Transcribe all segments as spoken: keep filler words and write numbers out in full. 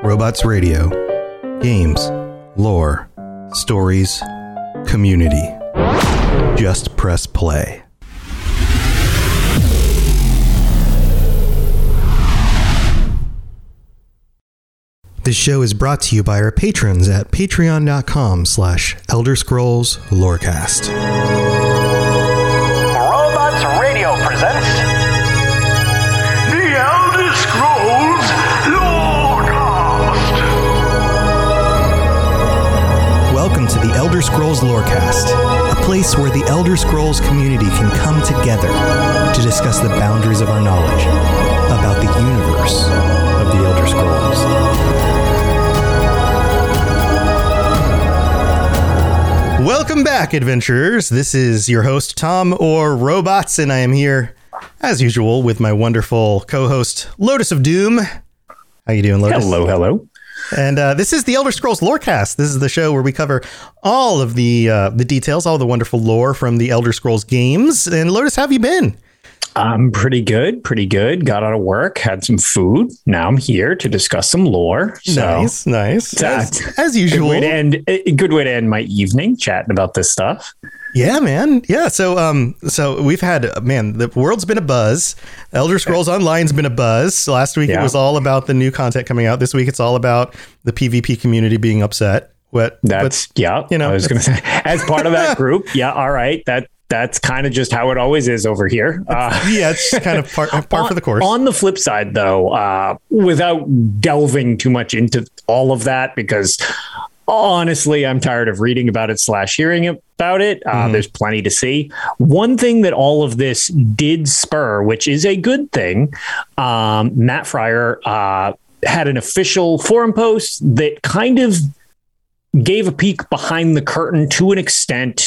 Robots Radio. Games, lore, stories, community. Just press play. This show is brought to you by our patrons at patreon.com slash Elder Scrolls Lorecast. Robots Radio presents The Elder Scrolls Lorecast. Welcome to the Elder Scrolls Lorecast, a place where the Elder Scrolls community can come together to discuss the boundaries of our knowledge about the universe of the Elder Scrolls. Welcome back, adventurers. This is your host, Tom or Robots, and I am here, as usual, with my wonderful co-host, Lotus of Doom. How you doing, Lotus? Hello, hello. And uh, this is the Elder Scrolls Lorecast. This is the show where we cover all of the uh, the details, all the wonderful lore from the Elder Scrolls games. And Lotus, how have you been? I'm pretty good, pretty good. Got out of work, had some food. Now I'm here to discuss some lore. So nice, nice. As, as usual. Good way, to end, a good way to end my evening, chatting about this stuff. Yeah, man. Yeah. So, um, so we've had, man, the world's been a buzz. Elder Scrolls Online's been a buzz. Last week yeah. It was all about the new content coming out. This week it's all about the PvP community being upset. What? That's but, yeah. You know, I was going to say, as part of that group. Yeah. All right. That. That's kind of just how it always is over here. Uh, yeah, it's kind of par, par on, for the course. On the flip side, though, uh, without delving too much into all of that, because honestly, I'm tired of reading about it slash hearing about it. Uh, mm-hmm. There's plenty to see. One thing that all of this did spur, which is a good thing, um, Matt Fryer uh, had an official forum post that kind of gave a peek behind the curtain to an extent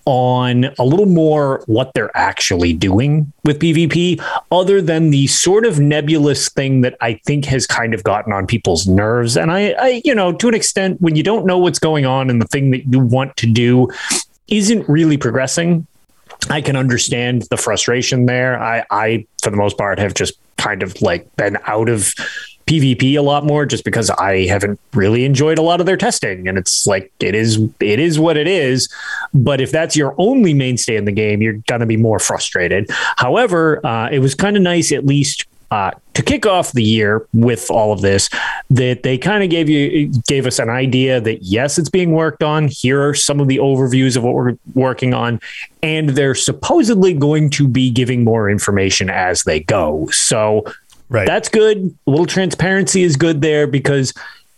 on a little more what they're actually doing with PvP, other than the sort of nebulous thing that I think has kind of gotten on people's nerves. And I, I, you know, to an extent, when you don't know what's going on and the thing that you want to do isn't really progressing, I can understand the frustration there. I, I, for the most part, have just kind of like been out of PvP a lot more just because I haven't really enjoyed a lot of their testing, and it's like it is it is what it is. But if that's your only mainstay in the game, you're going to be more frustrated. However, uh, it was kind of nice, at least uh, to kick off the year with all of this, that they kind of gave you gave us an idea that yes, it's being worked on. Here are some of the overviews of what we're working on, and they're supposedly going to be giving more information as they go. So. Right. That's good. A little transparency is good there because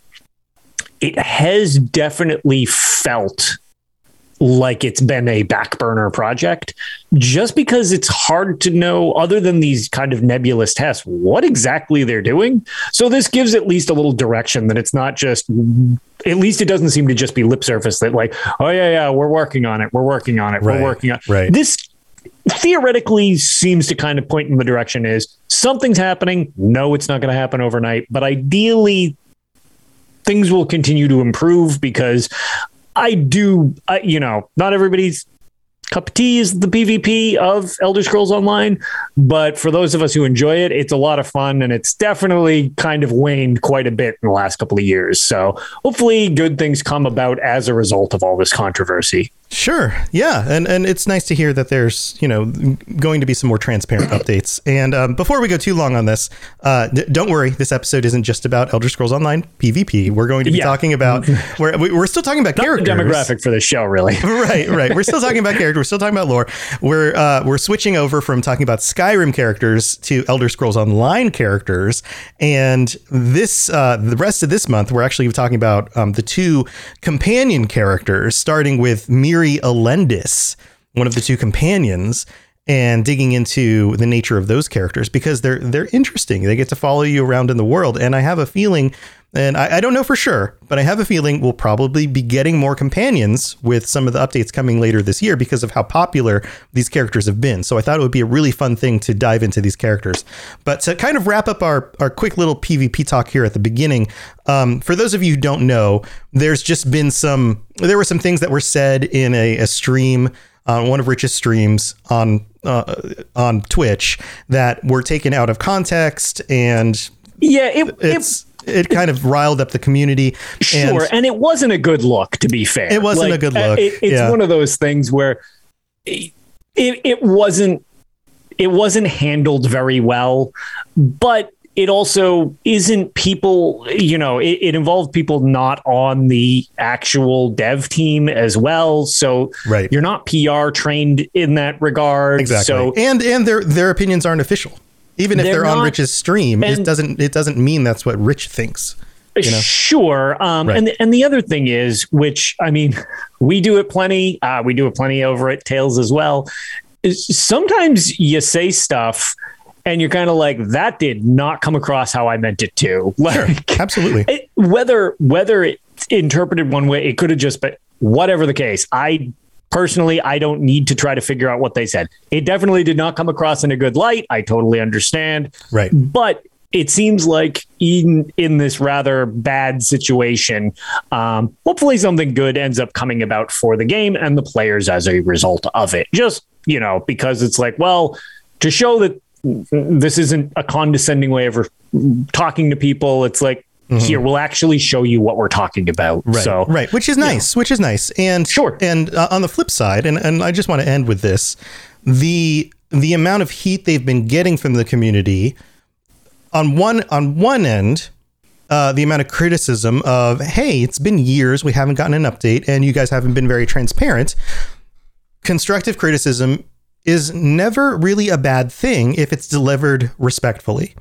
it has definitely felt like it's been a back burner project just because it's hard to know, other than these kind of nebulous tests, what exactly they're doing. So this gives at least a little direction that it's not just, at least it doesn't seem to just be lip service that like, oh yeah, yeah, we're working on it. We're working on it. Right. We're working on it. Right. This theoretically seems to kind of point in the direction is something's happening. No, it's not going to happen overnight, but ideally things will continue to improve because I do, I, you know, not everybody's cup of tea is the PvP of Elder Scrolls Online, but for those of us who enjoy it, it's a lot of fun, and it's definitely kind of waned quite a bit in the last couple of years. So hopefully good things come about as a result of all this controversy. Sure. Yeah. And and it's nice to hear that there's, you know, going to be some more transparent updates. And um, before we go too long on this, uh, d- don't worry. This episode isn't just about Elder Scrolls Online PvP. We're going to be yeah. talking about, we're, we're still talking about Not characters. The demographic for this show, really. right. Right. We're still talking about characters. We're still talking about lore. We're, uh, we're switching over from talking about Skyrim characters to Elder Scrolls Online characters. And this, uh, the rest of this month, we're actually talking about um, the two companion characters, starting with Miri Elendis, one of the two companions, and digging into the nature of those characters because they're they're interesting. They get to follow you around in the world, and I have a feeling, and I, I don't know for sure, but I have a feeling we'll probably be getting more companions with some of the updates coming later this year because of how popular these characters have been. So I thought it would be a really fun thing to dive into these characters. But to kind of wrap up our, our quick little PvP talk here at the beginning, um, for those of you who don't know, there's just been some, there were some things that were said in a, a stream, uh, one of Rich's streams on uh, on Twitch that were taken out of context, and yeah, it, it's. It- it kind of riled up the community. Sure, and, and it wasn't a good look, to be fair. It wasn't like, a good look. It, it's yeah. one of those things where it, it, it wasn't it wasn't handled very well, but it also isn't people, you know, it, it involved people not on the actual dev team as well. So right. you're not P R trained in that regard. Exactly. So, and and their their opinions aren't official. Even if they're, they're not, on Rich's stream, and, it doesn't it doesn't mean that's what Rich thinks. You know? Sure. Um, right. and, the, and the other thing is, which, I mean, we do it plenty. Uh, we do it plenty over at Tales as well. Is sometimes you say stuff and you're kind of like, that did not come across how I meant it to. Like, sure, absolutely. It, whether whether it's interpreted one way, it could have just been whatever the case. I personally, I don't need to try to figure out what they said. It definitely did not come across in a good light. I totally understand. Right. But it seems like in in this rather bad situation, um, hopefully something good ends up coming about for the game and the players as a result of it. Just, you know, because it's like, well, to show that this isn't a condescending way of re- talking to people. It's like, mm-hmm. here, we'll actually show you what we're talking about. Right, so, right. Which is nice, yeah. which is nice. And sure. And uh, on the flip side, and, and I just want to end with this, the, the amount of heat they've been getting from the community on one, on one end, uh, the amount of criticism of, hey, it's been years, we haven't gotten an update and you guys haven't been very transparent. Constructive criticism is never really a bad thing if it's delivered respectfully.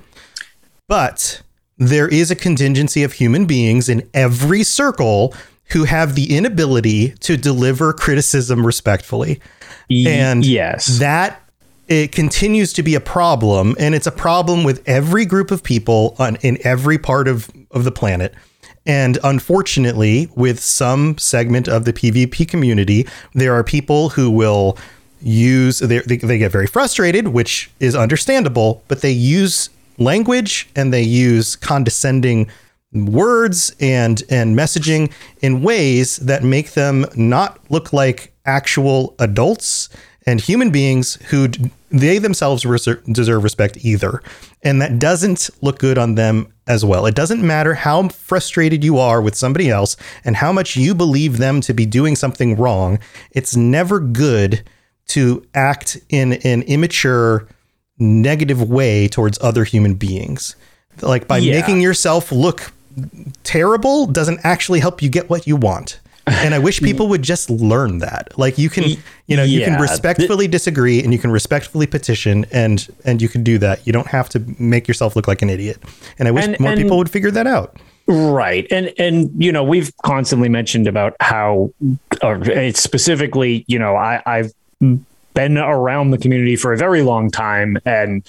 But there is a contingency of human beings in every circle who have the inability to deliver criticism respectfully. And yes, that it continues to be a problem. And it's a problem with every group of people on in every part of, of the planet. And unfortunately, with some segment of the PvP community, there are people who will use they, they they get very frustrated, which is understandable, but they use language and they use condescending words and and messaging in ways that make them not look like actual adults and human beings who d- they themselves reser- deserve respect either. And that doesn't look good on them as well. It doesn't matter how frustrated you are with somebody else and how much you believe them to be doing something wrong. It's never good to act in an immature, negative way towards other human beings. Like by yeah. making yourself look terrible doesn't actually help you get what you want. And I wish people would just learn that. Like you can, you know, you yeah. can respectfully disagree and you can respectfully petition and, and you can do that. You don't have to make yourself look like an idiot. And I wish and, more and, people would figure that out. Right. And, and, you know, we've constantly mentioned about how, or it's specifically, you know, I, I've been around the community for a very long time and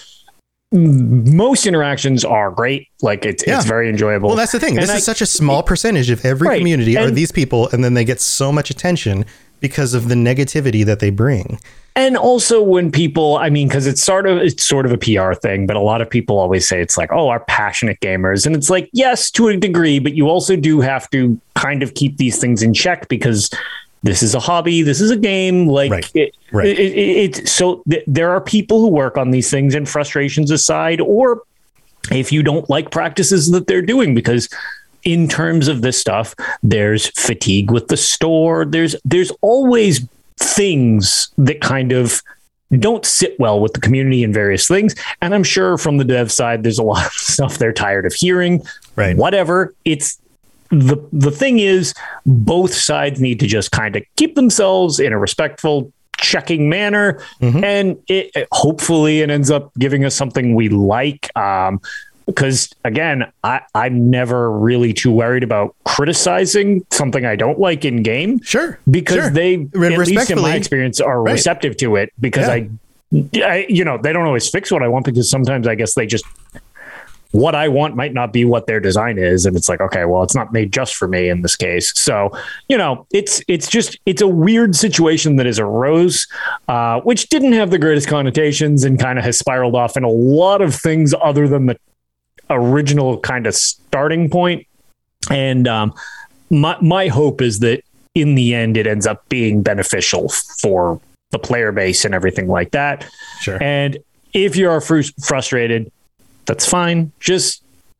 most interactions are great. Like it's, yeah. it's very enjoyable. Well, that's the thing. And this I, is such a small percentage of every right. community and, are these people. And then they get so much attention because of the negativity that they bring. And also when people, I mean, cause it's sort of, it's sort of a P R thing, but a lot of people always say it's like, oh, our passionate gamers. And it's like, yes, to a degree, but you also do have to kind of keep these things in check because this is a hobby. This is a game. Like right. it, right. It, it, it, so th- there are people who work on these things and frustrations aside, or if you don't like practices that they're doing, because in terms of this stuff, there's fatigue with the store. There's, there's always things that kind of don't sit well with the community and various things. And I'm sure from the dev side, there's a lot of stuff they're tired of hearing, right? Whatever. It's, The the thing is, both sides need to just kind of keep themselves in a respectful, checking manner. Mm-hmm. And it, it, hopefully it ends up giving us something we like. Um, because, again, I, I'm never really too worried about criticizing something I don't like in game. Sure. Because sure. they, at least in my experience, are right. receptive to it. Because yeah. I, I, you know, they don't always fix what I want because sometimes I guess they just... what I want might not be what their design is. And it's like, okay, well, it's not made just for me in this case. So, you know, it's, it's just, it's a weird situation that has arose, uh, which didn't have the greatest connotations and kind of has spiraled off in a lot of things other than the original kind of starting point. And um, my, my hope is that in the end, it ends up being beneficial for the player base and everything like that. Sure. And if you are fr- frustrated, that's fine. Just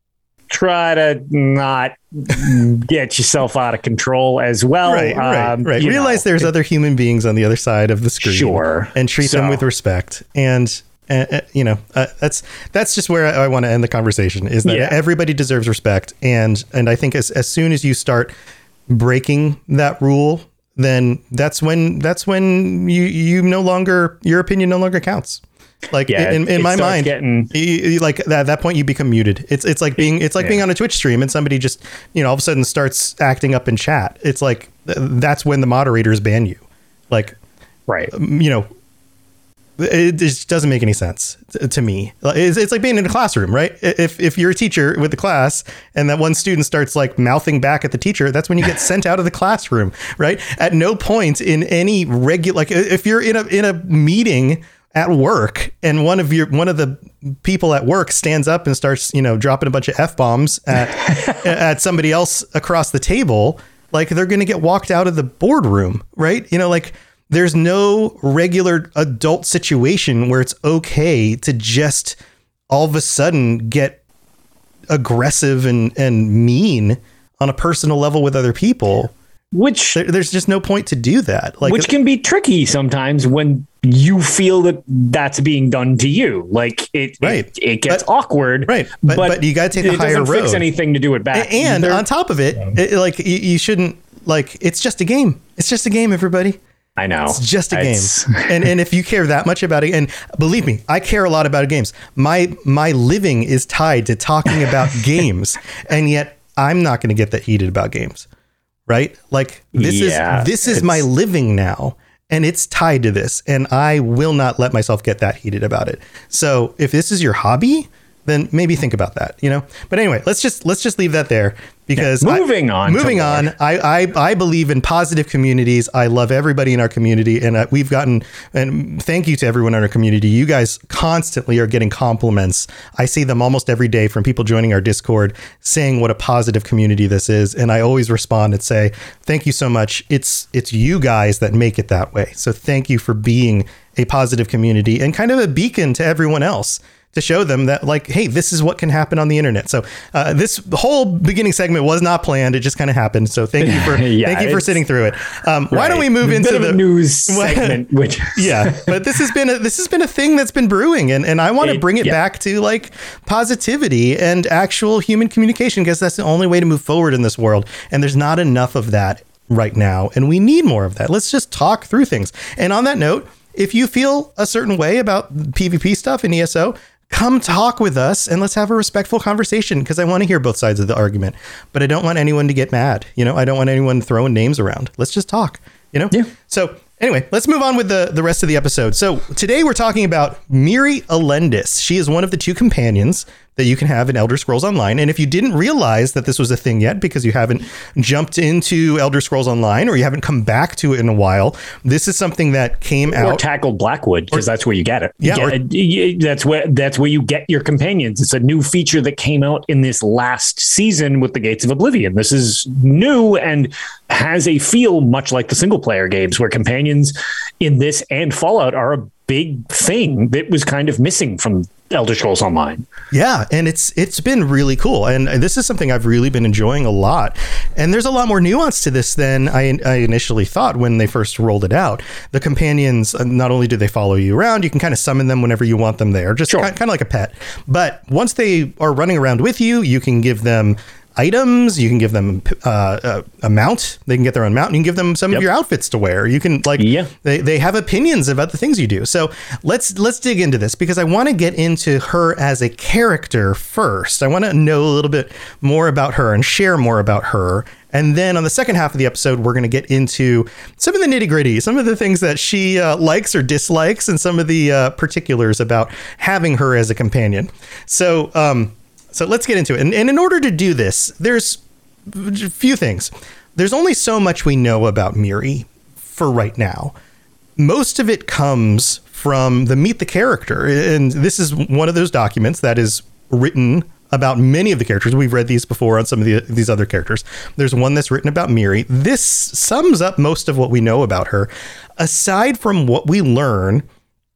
try to not get yourself out of control as well. Right, right, um, right. you Realize know, there's other human beings on the other side of the screen. Sure. And treat So- them with respect. And, uh, uh, you know, uh, that's that's just where I, I want to end the conversation, is that Yeah. everybody deserves respect. And and I think as, as soon as you start breaking that rule, then that's when that's when you you no longer, your opinion no longer counts. Like Yeah, in, in it my starts mind, getting- you, you- like at that point you become muted. It's it's like being it's like Yeah. being on a Twitch stream and somebody just, you know, all of a sudden starts acting up in chat. It's like th- that's when the moderators ban you. Like, Right. you know, it just doesn't make any sense to, to me. It's, it's like being in a classroom, right? If if you're a teacher with the class and that one student starts like mouthing back at the teacher, that's when you get sent out of the classroom, right? At no point in any regular, like if you're in a in a meeting at work and one of your one of the people at work stands up and starts, you know, dropping a bunch of F-bombs at at somebody else across the table, like they're going to get walked out of the boardroom, right? You know, like there's no regular adult situation where it's okay to just all of a sudden get aggressive and, and mean on a personal level with other people. Which There, there's just no point to do that. Like, which can be tricky sometimes when you feel that that's being done to you. Like it, Right. it, it gets But- awkward. right. But- but you gotta take the it higher doesn't fix road. anything to do it back. and There- on top of it, it like you, you shouldn't, like, it's just a game. It's just a game, everybody. I know It's just a It's- game. and and if you care that much about it, and believe me, I care a lot about games. My my living is tied to talking about games, and yet I'm not going to get that heated about games. Right? Like this Yeah, is this is my it's- living now, and it's tied to this, and I will not let myself get that heated about it. So if this is your hobby, then maybe think about that, you know. But anyway, let's just let's just leave that there, because Yeah, moving I, on to moving more. on. I, I I believe in positive communities. I love everybody in our community, and uh, we've gotten, and thank you to everyone in our community. You guys constantly are getting compliments. I see them almost every day from people joining our Discord saying what a positive community this is, and I always respond and say thank you so much. It's it's you guys that make it that way. So thank you for being a positive community and kind of a beacon to everyone else, to show them that, like, hey, this is what can happen on the internet. So uh, this whole beginning segment was not planned; it just kind of happened. So thank you for Yeah, thank you for it's- sitting through it. Um, Why don't Right. we move A into bit of the a news segment? Which yeah, but this has been a this has been a thing that's been brewing, and, and I want to It- bring it yeah. back to like positivity and actual human communication, because that's the only way to move forward in this world. And there's not enough of that right now, and we need more of that. Let's just talk through things. And on that note, if you feel a certain way about PvP stuff in E S O, come talk with us and let's have a respectful conversation, because I want to hear both sides of the argument, but I don't want anyone to get mad. You know, I don't want anyone throwing names around. Let's just talk, you know? Yeah. So anyway, let's move on with the, the rest of the episode. So today we're talking about Miri Elendis. She is one of the two companions that you can have in Elder Scrolls Online. And if you didn't realize that this was a thing yet, because you haven't jumped into Elder Scrolls Online or you haven't come back to it in a while, this is something that came or out. tackled Blackwood, because that's where you get it. Yeah, You or- get it- you- that's where that's where you get your companions. It's a new feature that came out in this last season with the Gates of Oblivion. This is new and has a feel much like the single player games, where companions in this and Fallout are a big thing that was kind of missing from Elder Scrolls Online. Yeah, and it's it's been really cool, and this is something I've really been enjoying a lot. And there's a lot more nuance to this than I, I initially thought when they first rolled it out. The companions, uh, not only do they follow you around, you can kind of summon them whenever you want them there, just Sure. kind, kind of like a pet. But once they are running around with you, you can give them items, you can give them uh, a, a mount, they can get their own mount, and you can give them some Yep. of your outfits to wear. You can like Yeah. they, they have opinions about the things you do. So let's let's dig into this, because I want to get into her as a character first. I want to know a little bit more about her and share more about her. And then on the second half of the episode, we're going to get into some of the nitty gritty, some of the things that she uh, likes or dislikes, and some of the uh, particulars about having her as a companion. So, um, so let's get into it. And, and in order to do this, there's a few things. There's only so much we know about Miri for right now. Most of it comes from the Meet the Character. And this is one of those documents that is written about many of the characters. We've read these before on some of the, these other characters. There's one that's written about Miri. This sums up most of what we know about her, aside from what we learn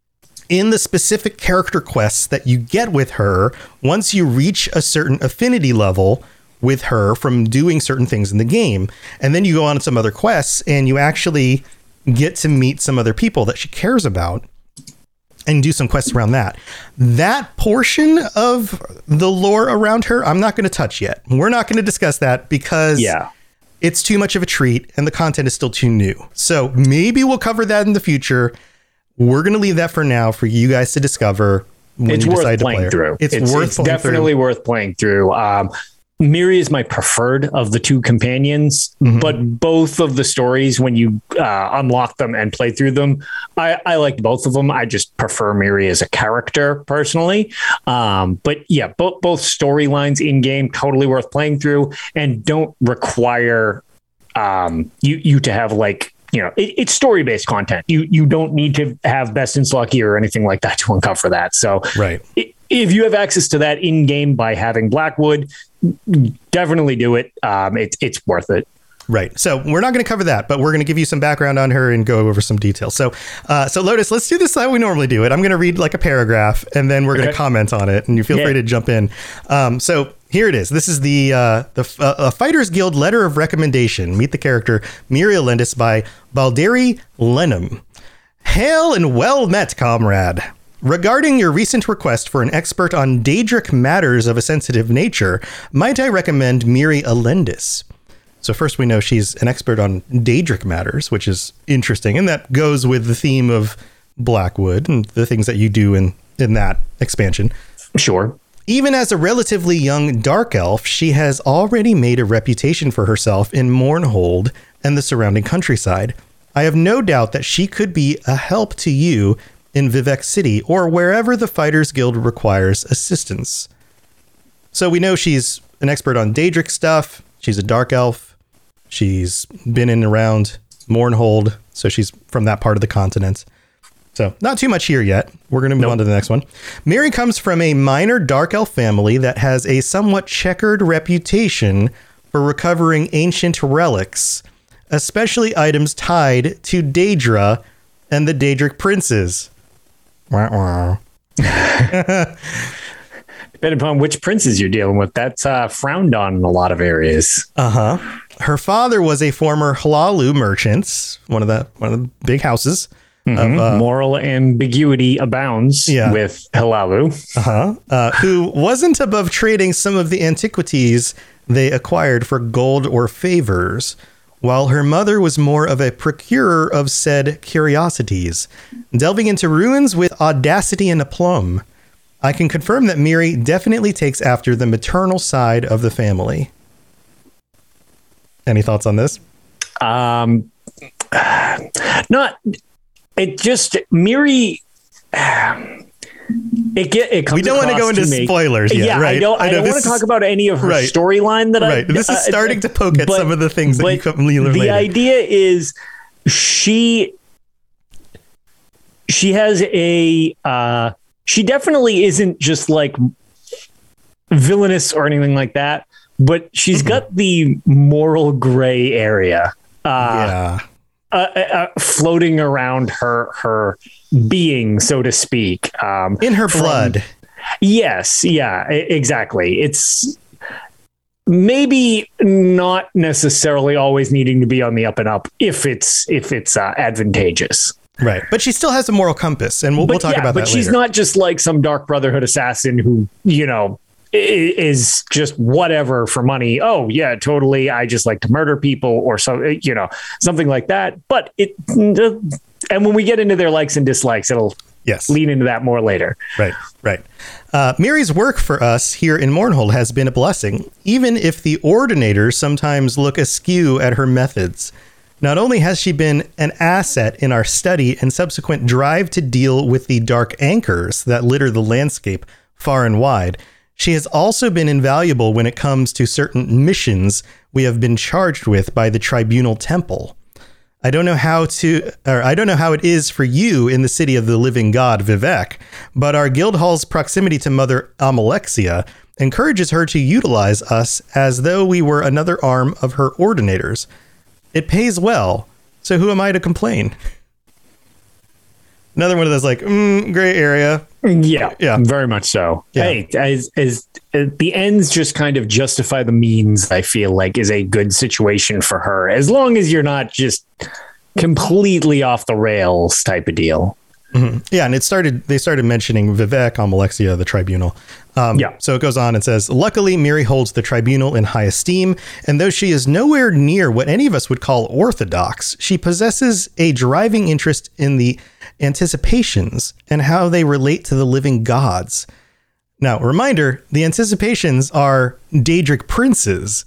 in the specific character quests that you get with her, once you reach a certain affinity level with her from doing certain things in the game, and then you go on to some other quests and you actually get to meet some other people that she cares about and do some quests around that. That portion of the lore around her, I'm not going to touch yet. We're not going to discuss that because yeah. it's too much of a treat and the content is still too new. So maybe we'll cover that in the future. We're going to leave that for now for you guys to discover when it's you worth decide to playing play her. through. It's, it's worth it's definitely through. worth playing through. Um, Miri is my preferred of the two companions, Mm-hmm. but both of the stories, when you uh, unlock them and play through them, I, I liked both of them. I just prefer Miri as a character personally. Um, but yeah, both both storylines in game totally worth playing through and don't require um, you you to have like. You know, it, it's story-based content. You you don't need to have best in slot gear or anything like that to uncover that. So, right. It, if you have access to that in game by having Blackwood, definitely do it. Um, it's it's worth it. Right. So we're not going to cover that, but we're going to give you some background on her and go over some details. So, uh, so Lotus, let's do this how we normally do it. I'm going to read like a paragraph and then we're going to Okay. comment on it, and you feel Yeah. free to jump in. Um, so here it is. This is the uh, the uh, uh, Fighters Guild letter of recommendation. Meet the character Miri Elendis by Baldiri Lenham. Hail and well met, comrade. Regarding your recent request for an expert on Daedric matters of a sensitive nature, might I recommend Miri Elendis? So first we know she's an expert on Daedric matters, which is interesting. And that goes with the theme of Blackwood and the things that you do in, in that expansion. Sure. Even as a relatively young dark elf, she has already made a reputation for herself in Mournhold and the surrounding countryside. I have no doubt that she could be a help to you in Vivec City or wherever the Fighters Guild requires assistance. So we know she's an expert on Daedric stuff. She's a dark elf. She's been in and around Mournhold, so she's from that part of the continent. So not too much here yet. We're going to move Nope. on to the next one. Miri comes from a minor dark elf family that has a somewhat checkered reputation for recovering ancient relics, especially items tied to Daedra and the Daedric princes. Wah, wah. Depending upon which princes you're dealing with, that's uh, frowned on in a lot of areas. Uh-huh. Her father was a former Hlalu merchant, one of the one of the big houses. Mhm. Of, uh, Moral ambiguity abounds Yeah. with Hilalu. uh-huh, uh, who wasn't above trading some of the antiquities they acquired for gold or favors, while her mother was more of a procurer of said curiosities, delving into ruins with audacity and aplomb. I can confirm that Miri definitely takes after the maternal side of the family. Any thoughts on this? Um, not it. Just Miri. It get it comes We don't want to across go into me- spoilers yet, yeah, right? I don't. I, I know don't want this to talk is- about any of her right. storyline that I. Right. This is uh, starting to poke at but- some of the things that but you come learn The later. idea is she she has a uh, she definitely isn't just like villainous or anything like that, but she's Mm-hmm. got the moral gray area. Uh, yeah. uh, uh, floating around her her being, so to speak. Um, In her from- blood. Yes, yeah, e- exactly. It's maybe not necessarily always needing to be on the up and up if it's if it's uh, advantageous. Right. But she still has a moral compass, and we'll, we'll talk yeah, about but that she's later. not just like some Dark Brotherhood assassin who, you know, i- is just whatever for money. Oh yeah, totally. I just like to murder people or so, you know, something like that. But it, and when we get into their likes and dislikes, it'll Yes. lean into that more later. Right, right. Uh, Miri's work for us here in Mournhold has been a blessing, even if the Ordinators sometimes look askew at her methods. Not only has she been an asset in our study and subsequent drive to deal with the dark anchors that litter the landscape far and wide, she has also been invaluable when it comes to certain missions we have been charged with by the Tribunal Temple. I don't know how to, or I don't know how it is for you in the city of the living god, Vivec, but our guild hall's proximity to Mother Amalexia encourages her to utilize us as though we were another arm of her ordinators. It pays well, so who am I to complain? Another one of those like mm, gray area. Yeah, Yeah. very much so. Yeah. Hey, as as uh, the ends just kind of justify the means, I feel like is a good situation for her, as long as you're not just completely off the rails type of deal. Mm-hmm. Yeah, and it started. They started mentioning Vivek, Amalexia, the tribunal. Um, Yeah. So it goes on and says, luckily, Miri holds the tribunal in high esteem, and though she is nowhere near what any of us would call orthodox, she possesses a driving interest in the anticipations and how they relate to the living gods. Now, reminder: the anticipations are Daedric princes.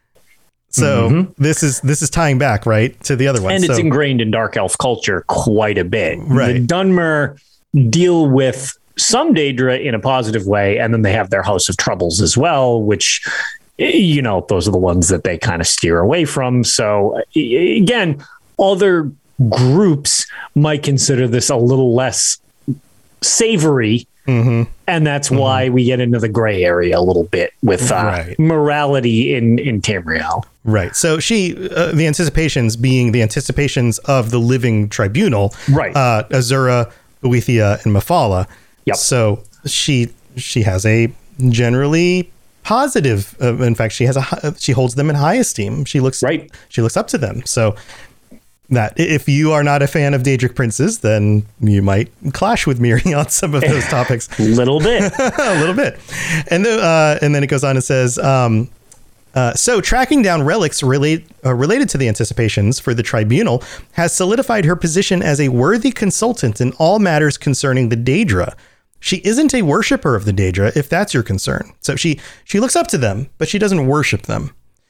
So mm-hmm. this is this is tying back, right, to the other one. And it's so, ingrained in Dark Elf culture quite a bit. Right. The Dunmer deal with some Daedra in a positive way, and then they have their House of Troubles as well, which, you know, those are the ones that they kind of steer away from. So again, other groups might consider this a little less savory. Mm-hmm. And that's mm-hmm. why we get into the gray area a little bit with uh, right. morality in, in Tamriel. Right. So she, uh, the anticipations being the anticipations of the living tribunal, right? Uh, Azura, Boethia, and Mephala. Yep. So she she has a generally positive. Uh, in fact, she has a she holds them in high esteem. She looks right. She looks up to them. So that if you are not a fan of Daedric princes, then you might clash with Miri on some of those topics. A little bit, a little bit, and then uh, and then it goes on and says. Um, Uh, so tracking down relics relate, uh, related to the anticipations for the tribunal has solidified her position as a worthy consultant in all matters concerning the Daedra. She isn't a worshiper of the Daedra, if that's your concern. So she, she looks up to them, but she doesn't worship them.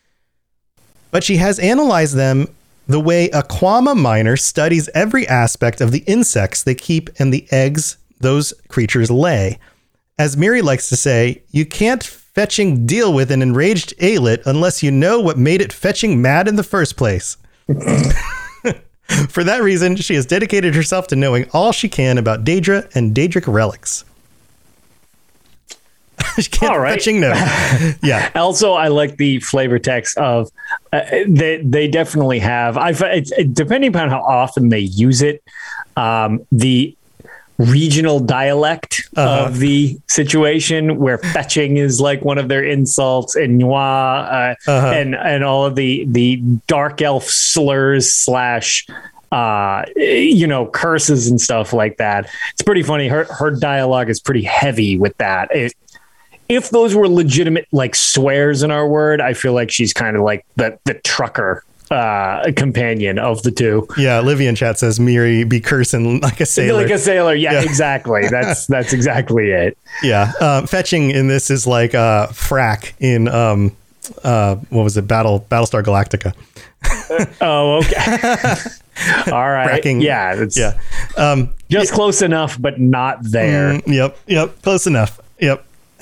But she has analyzed them the way a Quama miner studies every aspect of the insects they keep and the eggs those creatures lay. As Miri likes to say, you can't fetching deal with an enraged Aelit unless you know what made it fetching mad in the first place. For that reason, she has dedicated herself to knowing all she can about Daedra and Daedric relics. She can't all right. fetching no. Yeah. Also, I like the flavor text of uh, they they definitely have. I it's, it, depending upon how often they use it, um, the regional dialect uh-huh. of the situation where fetching is like one of their insults and noir uh, uh-huh. and and all of the the dark elf slurs slash uh you know curses and stuff like that. It's pretty funny. Her her dialogue is pretty heavy with that. It, if those were legitimate like swears in our word, I feel like she's kind of like the the trucker uh companion of the two. Yeah, Olivia in chat says Miri be cursing like a sailor. Like a sailor, yeah, yeah. exactly. That's that's exactly it. Yeah. Um, fetching in this is like uh frack in um uh what was it, Battle Battlestar Galactica. uh, oh, okay. All right. Fracking. Yeah, it's yeah. Um just yeah. close enough, but not there. Mm, yep, yep, close enough. Yep.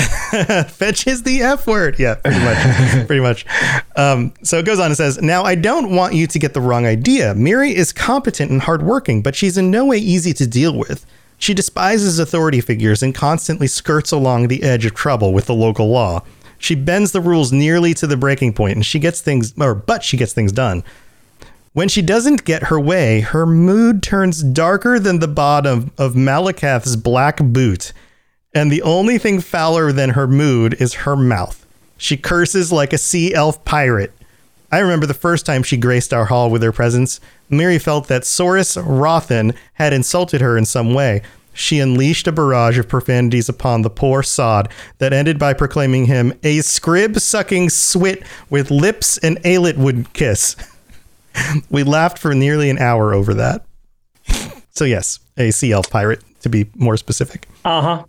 Fetch is the F word. Yeah, pretty much. pretty much. Um, so it goes on and says, now I don't want you to get the wrong idea. Miri is competent and hardworking, but she's in no way easy to deal with. She despises authority figures and constantly skirts along the edge of trouble with the local law. She bends the rules nearly to the breaking point, and she gets things, or but she gets things done. When she doesn't get her way, her mood turns darker than the bottom of Malakath's black boot. And the only thing fouler than her mood is her mouth. She curses like a sea elf pirate. I remember the first time she graced our hall with her presence. Miri felt that Soris Rothan had insulted her in some way. She unleashed a barrage of profanities upon the poor sod that ended by proclaiming him a scrib-sucking swit with lips an Aelit would kiss. We laughed for nearly an hour over that. So yes, a sea elf pirate, to be more specific. Uh-huh.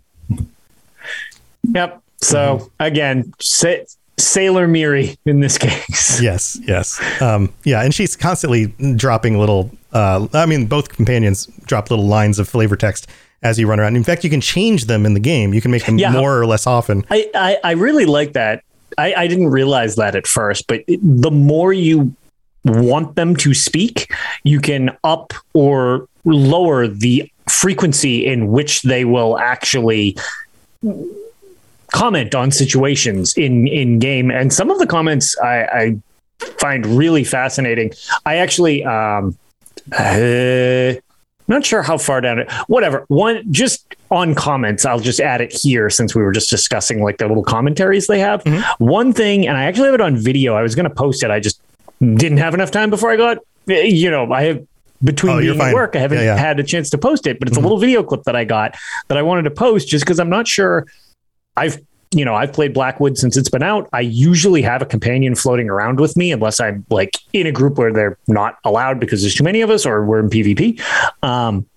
Yep. So mm-hmm. again, sa- Sailor Miri in this case. Yes. Yes. Um, yeah. And she's constantly dropping little, uh, I mean, both companions drop little lines of flavor text as you run around. In fact, you can change them in the game. You can make them yeah. more or less often. I, I, I really like that. I, I didn't realize that at first, but it, the more you want them to speak, you can up or lower the frequency in which they will actually comment on situations in in game. And some of the comments I, I find really fascinating. I actually um uh, Not sure how far down it. Whatever. One just on comments, I'll just add it here since we were just discussing like the little commentaries they have. Mm-hmm. One thing, and I actually have it on video. I was going to post it. I just didn't have enough time before I got. You know, I have between oh, being fine. at work, I haven't yeah, yeah. had a chance to post it. But it's mm-hmm. a little video clip that I got that I wanted to post just because I'm not sure. I've you know, I've played Blackwood since it's been out. I usually have a companion floating around with me unless I'm like in a group where they're not allowed because there's too many of us or we're in PvP. Um,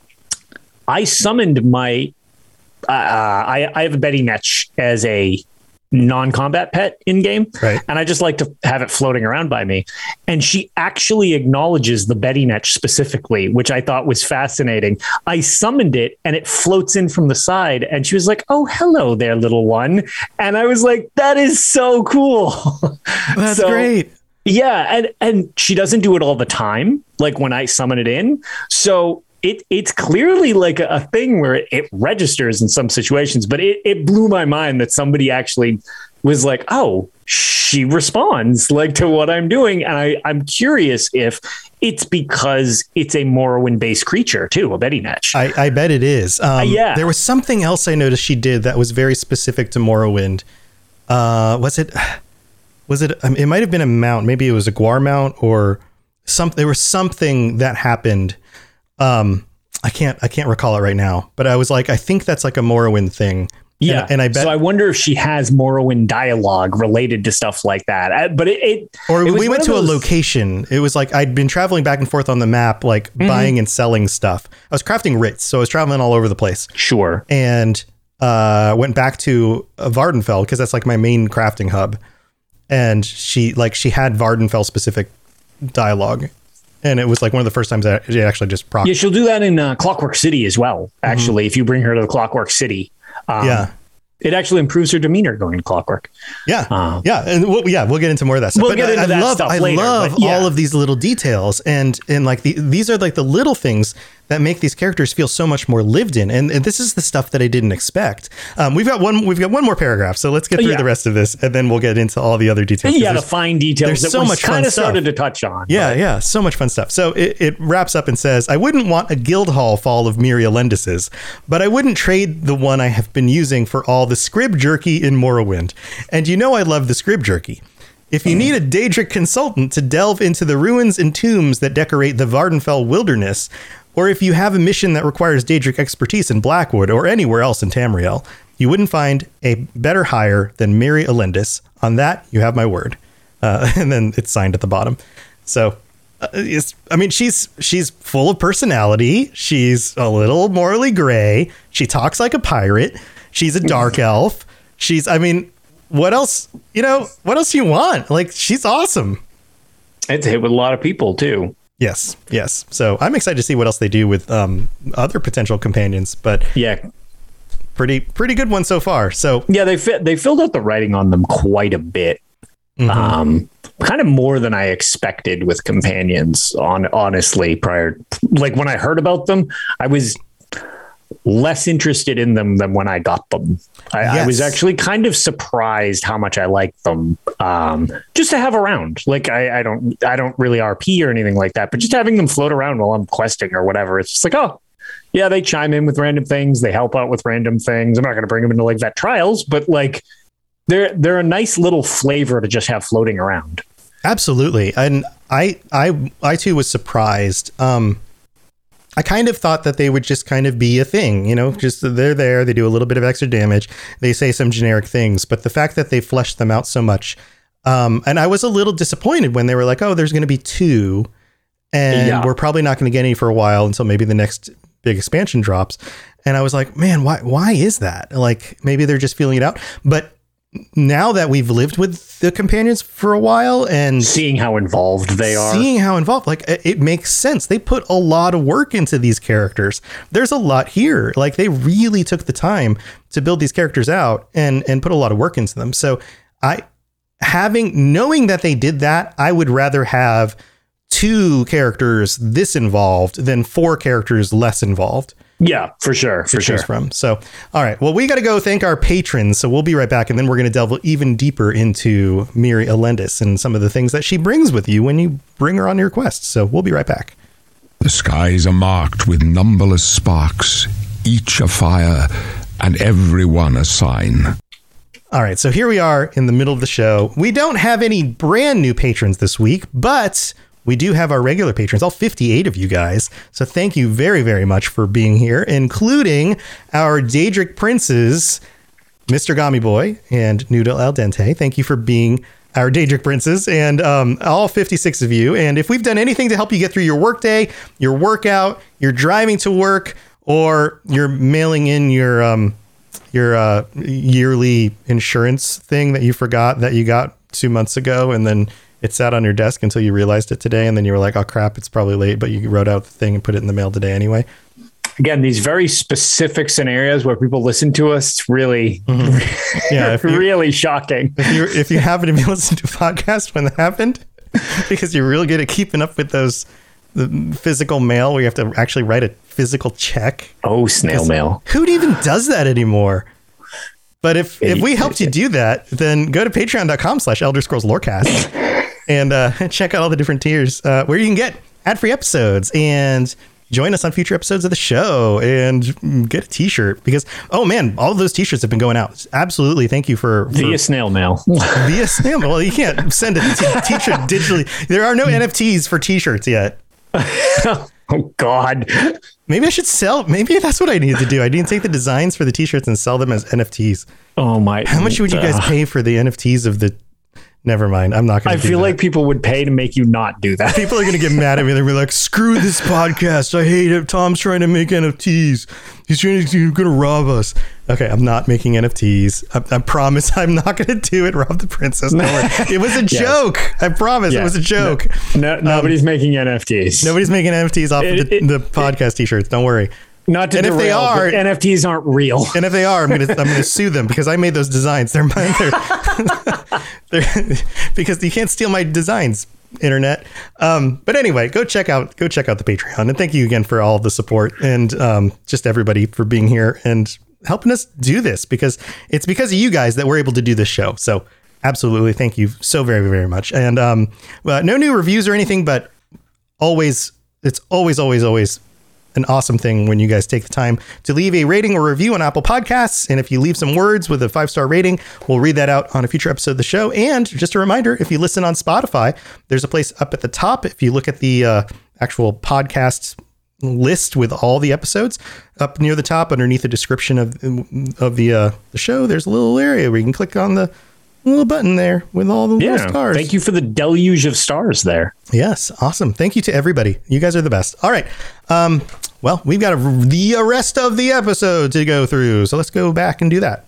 I summoned my, uh, I, I have a Betty Netch as a non-combat pet in game. Right. And I just like to have it floating around by me. And she actually acknowledges the Betty Netch specifically, which I thought was fascinating. I summoned it and it floats in from the side and she was like, "Oh, hello there, little one." And I was like, that is so cool. That's so, great. Yeah. And, and she doesn't do it all the time. Like when I summon it in. So It it's clearly like a, a thing where it, it registers in some situations, but it, it blew my mind that somebody actually was like, "Oh, she responds like to what I'm doing." And I, I'm curious if it's because it's a Morrowind based creature too, a Betty Netch. I, I bet it is. Um, uh, yeah. There was something else I noticed she did that was very specific to Morrowind. Uh, was it, was it, um, it might've been a mount. Maybe it was a Guar mount or some, there was something that happened. Um, I can't, I can't recall it right now, but I was like, I think that's like a Morrowind thing. Yeah. And, and I bet, so I wonder if she has Morrowind dialogue related to stuff like that. I, but it, it or it we went to those... a location. It was like, I'd been traveling back and forth on the map, like mm-hmm. buying and selling stuff. I was crafting writs. So I was traveling all over the place. Sure. And, uh, went back to uh, Vardenfell because that's like my main crafting hub. And she like, she had Vardenfell specific dialogue. And it was like one of the first times that it actually just proc. Yeah, she'll do that in uh, Clockwork City as well, actually, mm-hmm. if you bring her to the Clockwork City. Um, yeah. It actually improves her demeanor going to Clockwork. Yeah. Um, yeah. And we'll, yeah, we'll get into more of that stuff. We'll but get into I, that I love, stuff I later. love yeah. all of these little details. And, and like the, these are like the little things that make these characters feel so much more lived in. And, and this is the stuff that I didn't expect. Um, we've got one, we've got one more paragraph. So let's get through yeah. the rest of this and then we'll get into all the other details. Yeah. The fine details there's that so we much kind fun of stuff. started to touch on. Yeah. But. Yeah. So much fun stuff. So it, it wraps up and says, "I wouldn't want a guild hall fall of Miri Elendis's, but I wouldn't trade the one I have been using for all the scrib jerky in Morrowind. And you know I love the scrib jerky. If you need a Daedric consultant to delve into the ruins and tombs that decorate the Vardenfell wilderness, or if you have a mission that requires Daedric expertise in Blackwood or anywhere else in Tamriel, you wouldn't find a better hire than Miri Elendis. On that, you have my word." Uh, and then it's signed at the bottom. So, uh, it's, I mean, she's she's full of personality. She's a little morally gray. She talks like a pirate. She's a dark elf. She's, I mean, what else, you know, what else do you want? Like, she's awesome. It's a hit with a lot of people, too. Yes, yes. So I'm excited to see what else they do with um, other potential companions. But yeah, pretty pretty good one so far. So yeah, they fit, they filled out the writing on them quite a bit. Mm-hmm. Um, kind of more than I expected with companions. On honestly, prior, like when I heard about them, I was less interested in them than when I got them. I, yes. I was actually kind of surprised how much I liked them. Um, just to have around. Like I, I don't, I don't really R P or anything like that, but just having them float around while I'm questing or whatever, it's just like, oh, yeah, they chime in with random things. They help out with random things. I'm not going to bring them into like vet trials, but like they're they're a nice little flavor to just have floating around. Absolutely, and I I I too was surprised. Um, I kind of thought that they would just kind of be a thing, you know, just they're there, they do a little bit of extra damage, they say some generic things, but the fact that they fleshed them out so much, um, and I was a little disappointed when they were like, oh, there's going to be two, and yeah. we're probably not going to get any for a while until maybe the next big expansion drops. And I was like, man, why why is that? Like, maybe they're just feeling it out. But now that we've lived with the companions for a while and seeing how involved they are, seeing how involved, like it makes sense. They put a lot of work into these characters. There's a lot here. Like they really took the time to build these characters out and, and put a lot of work into them. So I, having, knowing that they did that, I would rather have two characters this involved than four characters less involved. Yeah, for sure. For sure. From. So, all right. Well, we got to go thank our patrons. So we'll be right back. And then we're going to delve even deeper into Miri Elendis and some of the things that she brings with you when you bring her on your quest. So we'll be right back. The skies are marked with numberless sparks, each a fire, and every one a sign. All right, so here we are in the middle of the show. We don't have any brand new patrons this week, but we do have our regular patrons, all fifty-eight of you guys. So thank you very, very much for being here, including our Daedric Princes, Mister Gami Boy and Noodle Al Dente. Thank you for being our Daedric Princes, and um, all fifty-six of you. And if we've done anything to help you get through your workday, your workout, you're driving to work, or you're mailing in your um, your uh, yearly insurance thing that you forgot that you got two months ago, and then it sat on your desk until you realized it today, and then you were like, oh crap, it's probably late, but you wrote out the thing and put it in the mail today anyway. Again, these very specific scenarios where people listen to us, it's really, mm-hmm. yeah, if you, really shocking. If you if you happen to be listening to a podcast when that happened, because you're really good at keeping up with those the physical mail where you have to actually write a physical check. Oh, snail mail. Who even does that anymore? But if if we helped you do that, then go to patreon.com slash Elder Scrolls Lorecast and uh, check out all the different tiers uh, where you can get ad-free episodes and join us on future episodes of the show and get a t-shirt, because, oh man, all of those t-shirts have been going out. Absolutely. Thank you for, for via snail mail. Via snail mail. Well, you can't send a t- t-shirt digitally. There are no N F Ts for t-shirts yet. Oh God. Maybe I should sell. Maybe that's what I need to do. I need to take the designs for the t-shirts and sell them as N F Ts. Oh my. How much would you guys pay for the N F Ts of the... Never mind. I'm not going to I feel that. like people would pay to make you not do that. People are going to get mad at me. They'll be like, screw this podcast. I hate it. Tom's trying to make N F Ts. He's trying to, he's going to rob us. Okay, I'm not making N F Ts. I, I promise I'm not going to do it. Rob the princess. Don't worry. It was a yes. joke. I promise yes. it was a joke. No, no, nobody's um, making N F Ts. Nobody's making N F Ts off it, of the, it, the podcast it, t-shirts. Don't worry. Not to and derail, if they are, N F Ts aren't real. And if they are, I'm gonna I'm gonna sue them because I made those designs. They're mine. They're, they're, because you can't steal my designs, internet. Um, but anyway, go check out go check out the Patreon, and thank you again for all the support and um, just everybody for being here and helping us do this, because it's because of you guys that we're able to do this show. So absolutely, thank you so very very much. And um, well, no new reviews or anything, but always it's always always always. an awesome thing when you guys take the time to leave a rating or review on Apple Podcasts. And if you leave some words with a five-star rating, we'll read that out on a future episode of the show. And just a reminder, if you listen on Spotify, there's a place up at the top. If you look at the uh, actual podcast list with all the episodes, up near the top underneath the description of of the uh, the show, there's a little area where you can click on the little button there with all the yeah, little stars. Thank you for the deluge of stars there. Yes. Awesome. Thank you to everybody. You guys are the best. All right. Um, well, we've got a, the rest of the episode to go through. So let's go back and do that.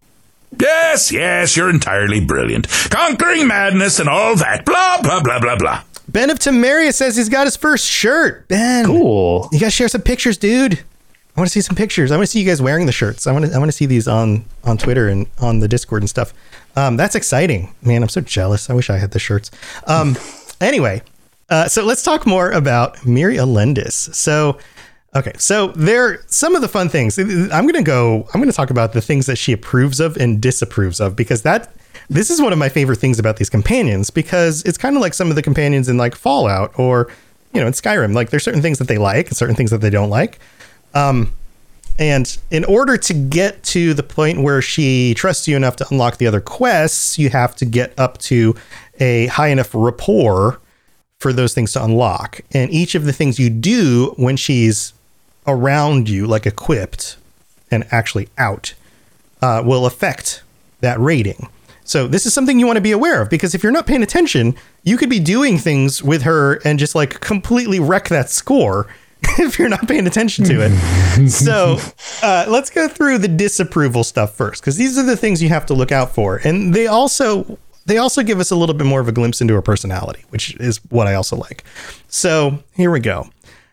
Yes, yes, you're entirely brilliant. Conquering madness and all that. Blah, blah, blah, blah, blah. Ben of Temeria says he's got his first shirt. Ben. Cool. You guys share some pictures, dude. I want to see some pictures. I want to see you guys wearing the shirts. I want to I want to see these on, on Twitter and on the Discord and stuff. Um, that's exciting. Man, I'm so jealous. I wish I had the shirts. Um, anyway, uh, so let's talk more about Miri Elendis. So, okay, so there some of the fun things. I'm going to go, I'm going to talk about the things that she approves of and disapproves of, because that this is one of my favorite things about these companions, because it's kind of like some of the companions in like Fallout or, you know, in Skyrim. Like there's certain things that they like and certain things that they don't like. Um, And in order to get to the point where she trusts you enough to unlock the other quests, you have to get up to a high enough rapport for those things to unlock. And each of the things you do when she's around you, like equipped and actually out, uh, will affect that rating. So this is something you want to be aware of, because if you're not paying attention, you could be doing things with her and just like completely wreck that score if you're not paying attention to it. So uh, let's go through the disapproval stuff first, because these are the things you have to look out for. And they also they also give us a little bit more of a glimpse into her personality, which is what I also like. So here we go.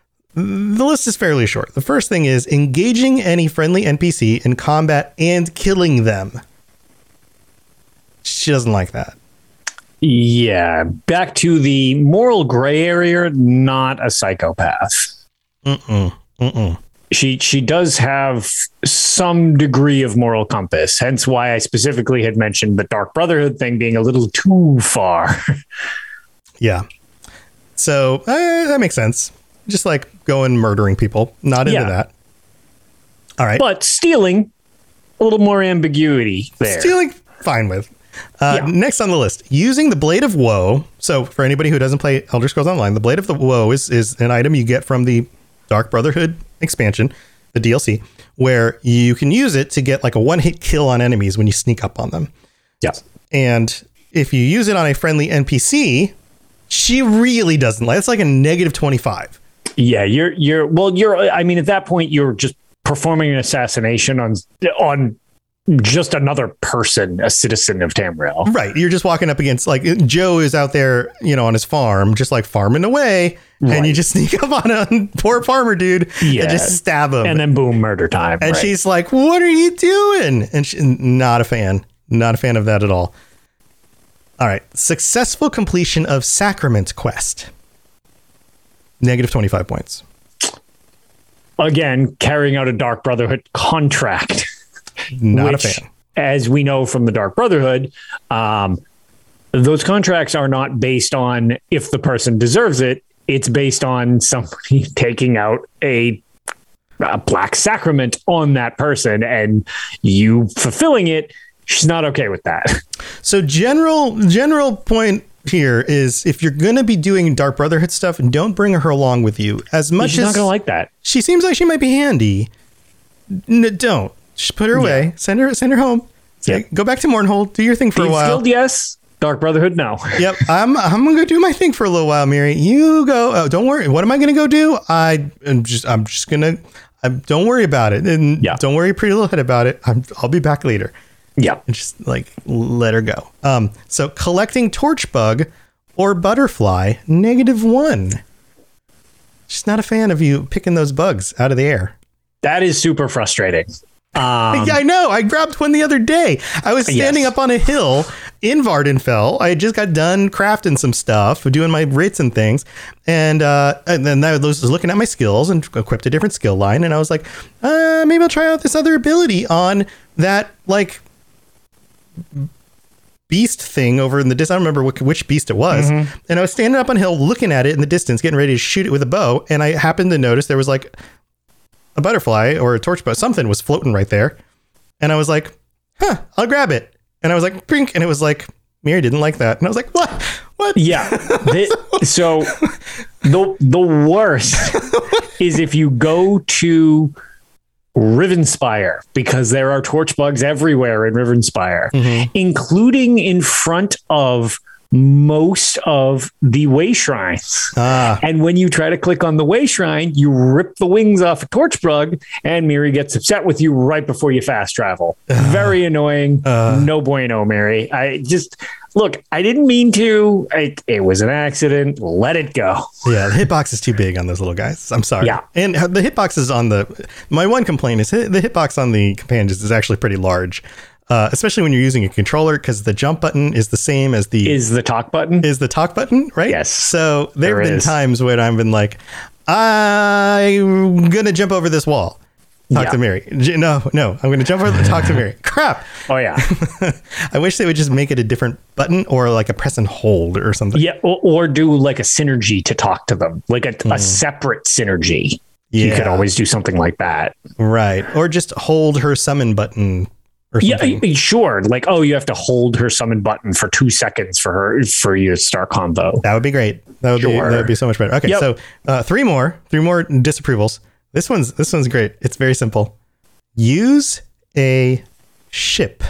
The list is fairly short. The first thing is engaging any friendly N P C in combat and killing them. She doesn't like that. Yeah. Back to the moral gray area, not a psychopath. Mm-mm. Mm-mm. She she does have some degree of moral compass, hence why I specifically had mentioned the Dark Brotherhood thing being a little too far. Yeah. So uh, that makes sense. Just like going murdering people. Not into Yeah. that. All right. But stealing, a little more ambiguity there. Stealing, fine with. Uh, Yeah. Next on the list, using the Blade of Woe. So for anybody who doesn't play Elder Scrolls Online, the Blade of the Woe is, is an item you get from the Dark Brotherhood expansion, the D L C, where you can use it to get like a one-hit kill on enemies when you sneak up on them. Yeah. And if you use it on a friendly N P C, she really doesn't like. It's like a negative twenty-five. Yeah, you're you're well, you're I mean, at that point you're just performing an assassination on on just another person, a citizen of Tamriel. Right. You're just walking up against, like, Joe is out there, you know, on his farm, just like farming away. Right. And you just sneak up on a poor farmer dude Yeah. and just stab him. And then boom, murder time. And right. she's like, what are you doing? And she, not a fan. Not a fan of that at all. All right. Successful completion of Sacrament Quest. Negative twenty-five points. Again, carrying out a Dark Brotherhood contract. Not which, a fan. as we know from the Dark Brotherhood, um, those contracts are not based on if the person deserves it. It's based on somebody taking out a, a black sacrament on that person and you fulfilling it. She's not okay with that. So general general point here is, if you're going to be doing Dark Brotherhood stuff, don't bring her along with you. As much She's as not going to like that. she seems like she might be handy, n- don't. Just put her away. Yeah. Send her send her home. Say, Yeah. Go back to Mournhold. Do your thing for a Thieves while. Guild, yes. Dark Brotherhood, no. Yep. I'm I'm gonna go do my thing for a little while, Miri. You go. Oh, don't worry. What am I gonna go do? I am just I'm just gonna. I, don't worry about it, and Yeah. don't worry, pretty little head about it. I'm, I'll be back later. Yeah. And just like let her go. Um. So collecting Torchbug or Butterfly, negative one. Just not a fan of you picking those bugs out of the air. That is super frustrating. Um, Yeah, I know. I grabbed one the other day. I was standing Yes. up on a hill in Vardenfell. I had just got done crafting some stuff, doing my writs and things. And, uh, and then I was looking at my skills and equipped a different skill line. And I was like, uh, maybe I'll try out this other ability on that, like, beast thing over in the distance. I don't remember which, which beast it was. Mm-hmm. And I was standing up on a hill looking at it in the distance, getting ready to shoot it with a bow. And I happened to notice there was like a butterfly or a torch bow, something was floating right there. And I was like, huh, I'll grab it. And I was like, brink. And it was like, Miri didn't like that. And I was like, what? What? Yeah. The- so the the worst is if you go to Rivenspire, because there are torch bugs everywhere in Rivenspire, Mm-hmm. including in front of most of the way shrines. Ah, And when you try to click on the way shrine, you rip the wings off a torch bug, and Miri gets upset with you right before you fast travel. Very annoying. Uh. No bueno, Miri. I just look. I didn't mean to. I, it was an accident. Let it go. yeah, the hitbox is too big on those little guys. I'm sorry. Yeah. And the hitbox is on the, my one complaint is the hitbox on the companions is actually pretty large. Uh, especially when you're using a controller, because the jump button is the same as the Is the talk button? is the talk button, right? Yes. So there have There been is. times when I've been like, I'm gonna jump over this wall. Talk Yeah. to Miri. J- No, no, I'm gonna jump over the talk to Miri. Crap. Oh yeah, I wish they would just make it a different button or like a press and hold or something. yeah. Or, or do like a synergy to talk to them, like a, a separate synergy. You could Hmm. Yeah. always do something like that. Right. Or just hold her summon button or Yeah, something. I- sure. Like, oh, you have to hold her summon button for two seconds for her for your star combo. That would be great. That would be Sure. that would be so much better. Okay, Yep. so uh, three more, three more disapprovals. This one's this one's great. It's very simple. Use a ship.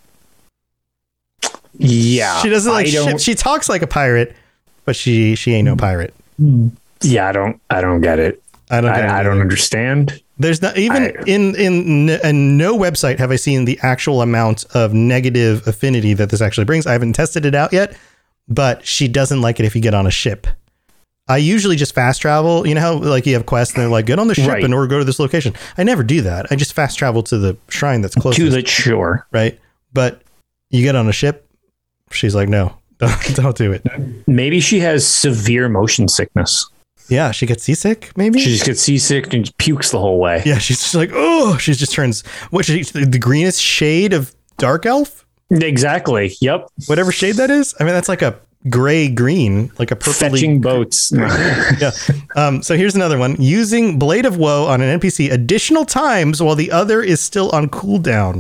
Yeah, She doesn't like I don't. ship. She talks like a pirate, but she she ain't no pirate. Yeah, I don't. I don't get it. I don't. get it I, I don't either. understand. There's not even I- in in n- in no website have I seen the actual amount of negative affinity that this actually brings. I haven't tested it out yet, but she doesn't like it if you get on a ship. I usually just fast travel. You know how like you have quests and they're like get on the ship Right. and or go to this location. I never do that. I just fast travel to the shrine that's closest. To the shore. right. But you get on a ship, she's like, no, don't, don't do it. Maybe she has severe motion sickness. Yeah, she gets seasick. Maybe She just gets seasick and pukes the whole way. Yeah, she's just like, oh, she just turns what she, the greenest shade of dark elf. Exactly. Yep. Whatever shade that is. I mean, that's like a gray green, like a purpley Fetching boats. yeah. Um, so here's another one. Using Blade of Woe on an N P C additional times while the other is still on cooldown.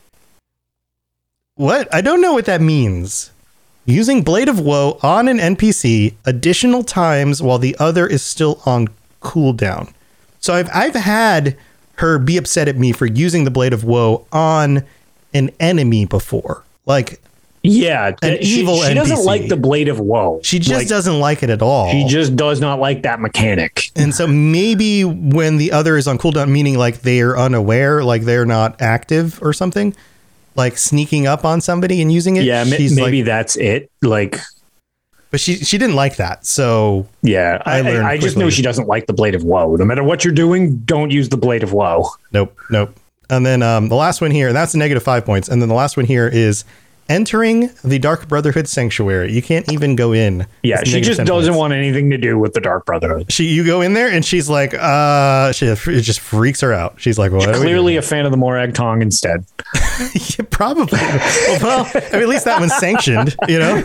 What? I don't know what that means. Using Blade of Woe on an N P C additional times while the other is still on cooldown. So I've I've had her be upset at me for using the Blade of Woe on an enemy before. Like, yeah, an she, evil she N P C. Doesn't like the Blade of Woe. She just like, doesn't like it at all. She just does not like that mechanic. And so maybe when the other is on cooldown, meaning like they're unaware, like they're not active or something, like sneaking up on somebody and using it. Yeah, she's maybe like, that's it. Like, but she she didn't like that. So yeah, I, I, I, I just quickly. know she doesn't like the Blade of Woe. No matter what you're doing, don't use the Blade of Woe. Nope, nope. And then um, the last one here, that's a negative five points. And then the last one here is entering the Dark Brotherhood Sanctuary. You can't even go in. Yeah, It's she negative just ten doesn't points. want anything to do with the Dark Brotherhood. She, you go in there and she's like, uh, she, it just freaks her out. She's like, what? are we Clearly doing? a fan of the Morag Tong instead. Yeah, probably. Well, I mean, at least that one's sanctioned, you know,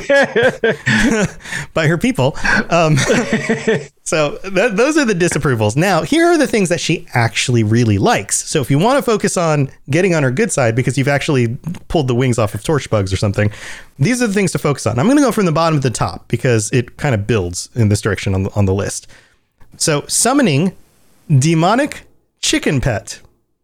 by her people. Um, so th- those are the disapprovals. Now, here are the things that she actually really likes. So if you want to focus on getting on her good side because you've actually pulled the wings off of torch bugs or something, these are the things to focus on. I'm going to go from the bottom to the top because it kind of builds in this direction on the, on the list. So summoning demonic chicken pet.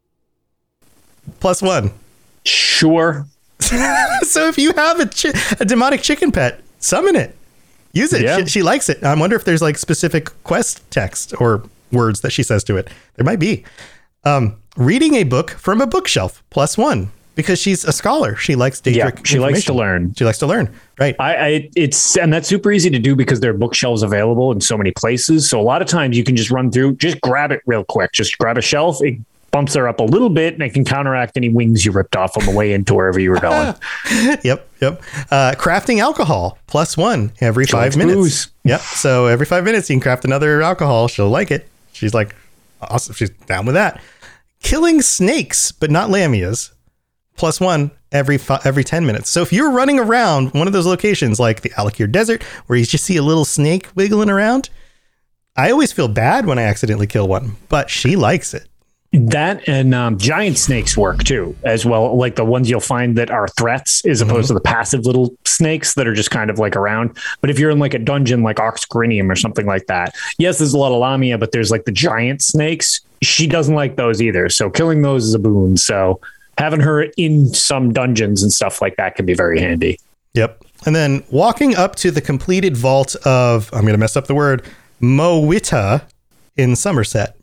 Plus one. Sure. So if you have a, chi- a demonic chicken pet, summon it. Use it. Yeah. She, she likes it. I wonder if there's like specific quest text or words that she says to it. There might be. Um, reading a book from a bookshelf. Plus one. Because she's a scholar. She likes Daedric Yeah, she likes to information. learn. She likes to learn. Right. I, I it's and that's super easy to do because there are bookshelves available in so many places. So a lot of times you can just run through, just grab it real quick. Just grab a shelf. It bumps her up a little bit and it can counteract any wings you ripped off on the way into wherever you were going. Yep. Yep. Uh, crafting alcohol. Plus one every She five likes minutes. booze. Yep. So every five minutes you can craft another alcohol. She'll like it. She's like, awesome. She's down with that. Killing snakes, but not lamias. Plus one every fi- every ten minutes. So if you're running around one of those locations like the Alakir Desert where you just see a little snake wiggling around, I always feel bad when I accidentally kill one, but she likes it. That and um, giant snakes work too, as well. Like the ones you'll find that are threats, as opposed to the passive little snakes that are just kind of like around. But if you're in like a dungeon like Oxgrinium or something like that, yes, there's a lot of Lamia, but there's like the giant snakes. She doesn't like those either. So killing those is a boon. So having her in some dungeons and stuff like that can be very handy. Yep. And then walking up to the completed vault of, I'm going to mess up the word, Moawita in Somerset.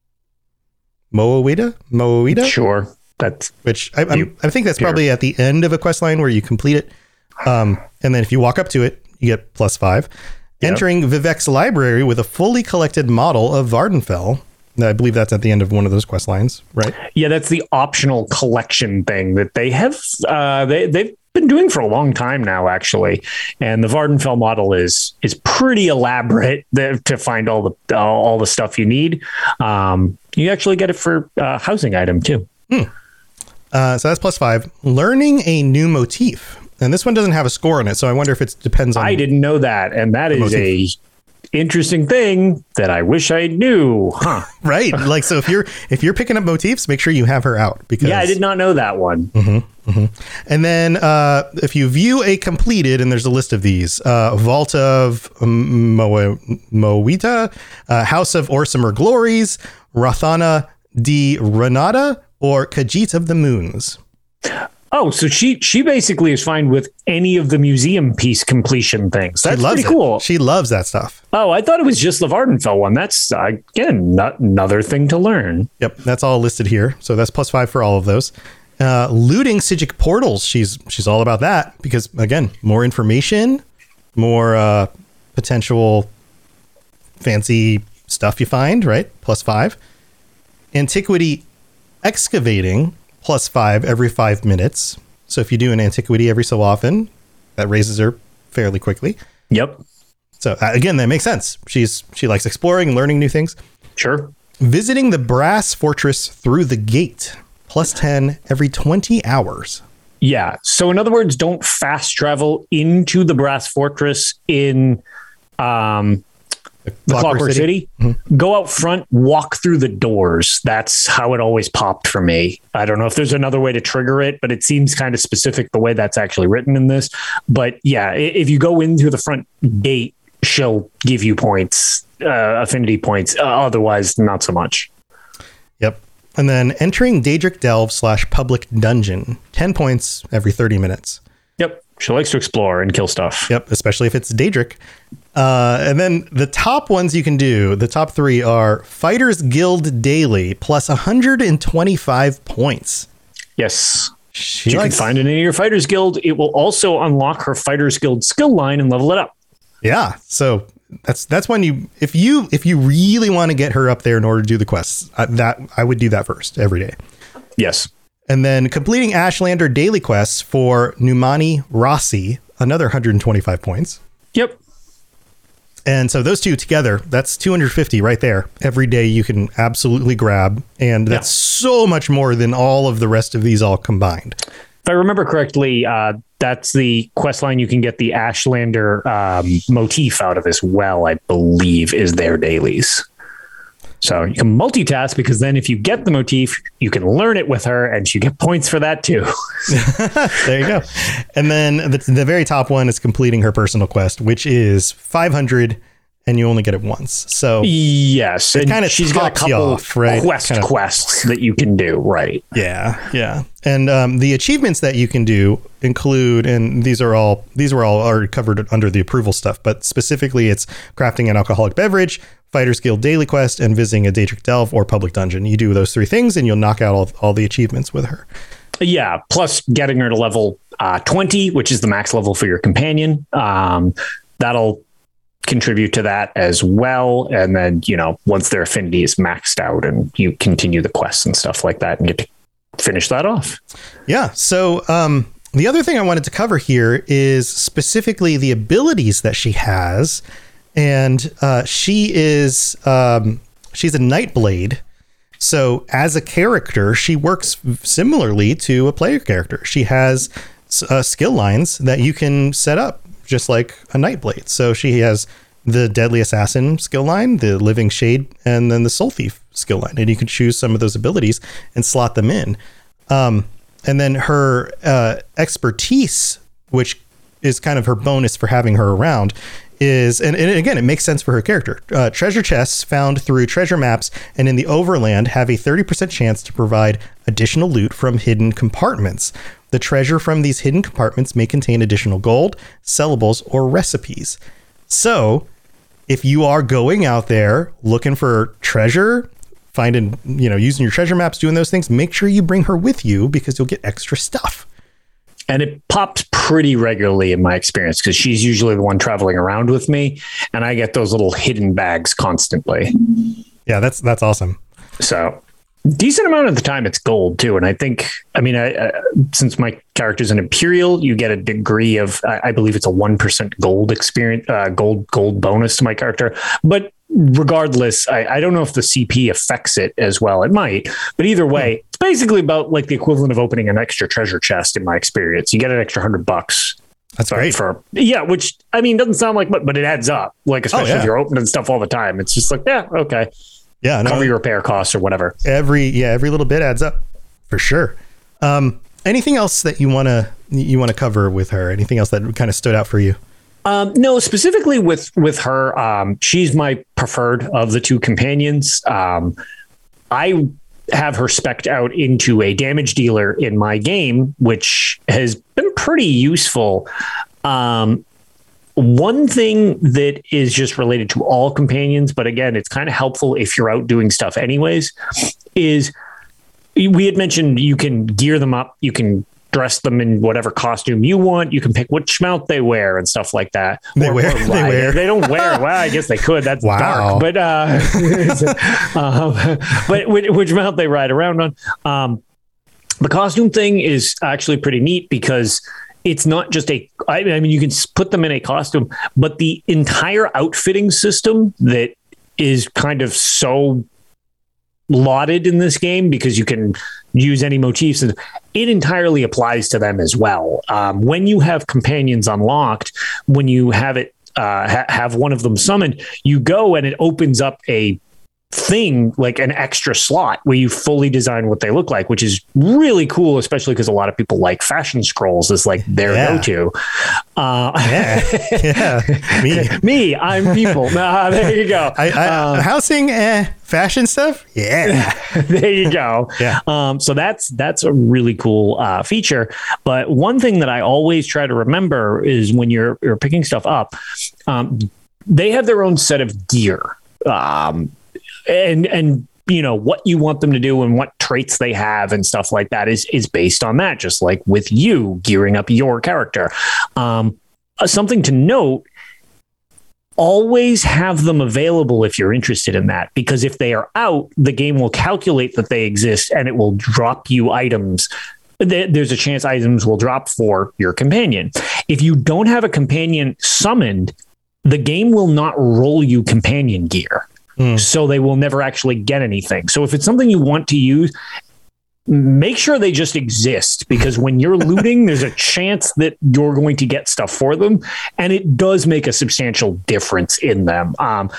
Moawita? Moawita? Sure. That's Which I, I'm, You- I think that's Here. probably at the end of a quest line where you complete it. Um, and then if you walk up to it, you get plus five. Yep. Entering Vivek's library with a fully collected model of Vardenfell. I believe that's at the end of one of those quest lines, right? yeah, that's the optional collection thing that they have. Uh, they they've been doing for a long time now, actually. And the Vardenfell model is is pretty elaborate there to find all the uh, all the stuff you need. Um, you actually get it for uh, housing item too. Uh, so that's plus five. Learning a new motif. And this one doesn't have a score on it, so I wonder if it depends on... I didn't know that, and that is motif. a interesting thing that I wish I knew. Huh? Right. Like, so if you're if you're picking up motifs, make sure you have her out. Because Yeah, I did not know that one. And then uh, if you view a completed, and there's a list of these, uh, Vault of Mo- Moawita, uh, House of Orsimer Glories, Rathana di Renata, or Khajiit of the Moons. Oh, so she she basically is fine with any of the museum piece completion things. That's she loves pretty it. cool. She loves that stuff. Oh, I thought it was just the Vardenfell one. That's, uh, again, not another thing to learn. Yep, that's all listed here. So that's plus five for all of those. Uh, looting Sijic portals. She's she's all about that because, again, more information, more uh, potential fancy stuff you find, right? Plus five. Antiquity excavating. Plus five every five minutes. So if you do an antiquity every so often, that raises her fairly quickly. Yep. So uh, again, that makes sense. She's she likes exploring and learning new things. Sure. Visiting the brass fortress through the gate. Plus ten every twenty hours. Yeah. So in other words, don't fast travel into the Brass Fortress in um, the Clockwork, Clockwork City. City. Mm-hmm. Go out front, walk through the doors. That's how it always popped for me. I don't know if there's another way to trigger it, but it seems kind of specific the way that's actually written in this. But yeah, if you go in through the front gate, she'll give you points, uh, affinity points. Uh, otherwise, not so much. Yep. And then entering Daedric Delve slash public dungeon, ten points every thirty minutes. Yep. She likes to explore and kill stuff. Yep. Especially if it's Daedric. Uh, and then the top ones you can do, the top three are Fighters Guild Daily plus one hundred twenty-five points. Yes. She you likes- can find it in your Fighters Guild. It will also unlock her Fighters Guild skill line and level it up. Yeah. So that's that's when you if you if you really want to get her up there in order to do the quests, uh, that I would do that first every day. Yes. And then completing Ashlander daily quests for Numani Rossi, another one hundred twenty-five points. Yep. And so those two together, that's two hundred fifty right there. Every day you can absolutely grab. And that's yeah. so much more than all of the rest of these all combined. If I remember correctly, uh, that's the quest line you can get the Ashlander um, motif out of as well, I believe, is their dailies. So you can multitask because then if you get the motif, you can learn it with her and you get points for that too. There you go. And then the, the very top one is completing her personal quest, which is five hundred and you only get it once. So yes, it kind of she's got a couple off, right? quest kind of, quests that you can do, right? Yeah, yeah. And um, the achievements that you can do include, and these are all these were all already covered under the approval stuff, but specifically it's crafting an alcoholic beverage, Fighters Guild daily quest, and visiting a Daedric Delve or public dungeon. You do those three things and you'll knock out all, all the achievements with her. Yeah, plus getting her to level uh, twenty, which is the max level for your companion. Um, that'll contribute to that as well. And then, you know, once their affinity is maxed out and you continue the quests and stuff like that and get to finish that off. Yeah. So um, the other thing I wanted to cover here is specifically the abilities that she has. And uh, she is um, she's a Nightblade. So as a character, she works similarly to a player character. She has uh, skill lines that you can set up just like a Nightblade. So she has the Deadly Assassin skill line, the Living Shade, and then the Soul Thief skill line. And you can choose some of those abilities and slot them in. Um, and then her uh, expertise, which is kind of her bonus for having her around, is, and, and again, it makes sense for her character. Uh, treasure chests found through treasure maps and in the overland have a thirty percent chance to provide additional loot from hidden compartments. The treasure from these hidden compartments may contain additional gold, sellables, or recipes. So if you are going out there looking for treasure, finding, you know, using your treasure maps, doing those things, make sure you bring her with you because you'll get extra stuff. And it pops pretty regularly in my experience because she's usually the one traveling around with me and I get those little hidden bags constantly. Yeah, that's that's awesome. So decent amount of the time it's gold too. And I think, I mean, I, uh, since my character's an Imperial, you get a degree of, I, I believe it's a one percent gold experience, uh, gold, gold bonus to my character. But regardless, I, I don't know if the C P affects it as well. It might, but either way, it's basically about like the equivalent of opening an extra treasure chest in my experience. You get an extra hundred bucks. That's great. For, yeah, which I mean, doesn't sound like much, but it adds up. Like, especially oh, yeah. if you're opening stuff all the time. It's just like, yeah, okay. Yeah, no, cover your repair costs or whatever. Every yeah, every little bit adds up for sure. Um, anything else that you want to you want to cover with her? Anything else that kind of stood out for you? Um, no, specifically with with her, um, she's my preferred of the two companions. Um, I have her spec'd out into a damage dealer in my game, which has been pretty useful. Um, One thing that is just related to all companions, but again, it's kind of helpful if you're out doing stuff anyways, is we had mentioned you can gear them up. You can dress them in whatever costume you want. You can pick which mount they wear and stuff like that. They or, wear, or they wear. They don't wear. Well, I guess they could. That's wow. dark. But, uh, um, but which, which mount they ride around on. Um, the costume thing is actually pretty neat because it's not just a, I mean, you can put them in a costume, but the entire outfitting system that is kind of so lauded in this game because you can use any motifs, and it entirely applies to them as well. Um, when you have companions unlocked, when you have it uh, ha- have one of them summoned, you go and it opens up a thing, like an extra slot where you fully design what they look like, which is really cool, especially because a lot of people like fashion scrolls as like their Yeah. go-to. Uh, Yeah, yeah, me. me, I'm people. Nah, there you go. I, I Um, housing, eh, fashion stuff. Yeah, there you go. Yeah. Um, so that's that's a really cool uh, feature. But one thing that I always try to remember is when you're you're picking stuff up, um, they have their own set of gear. Um, and and you know what you want them to do and what traits they have and stuff like that is is based on that, just like with you gearing up your character. Um, uh, something to note, always have them available if you're interested in that, because if they are out, the game will calculate that they exist and it will drop you items. There's a chance items will drop for your companion. If you don't have a companion summoned, the game will not roll you companion gear. So they will never actually get anything. So if it's something you want to use, make sure they just exist, because when you're looting, there's a chance that you're going to get stuff for them. And it does make a substantial difference in them. Um,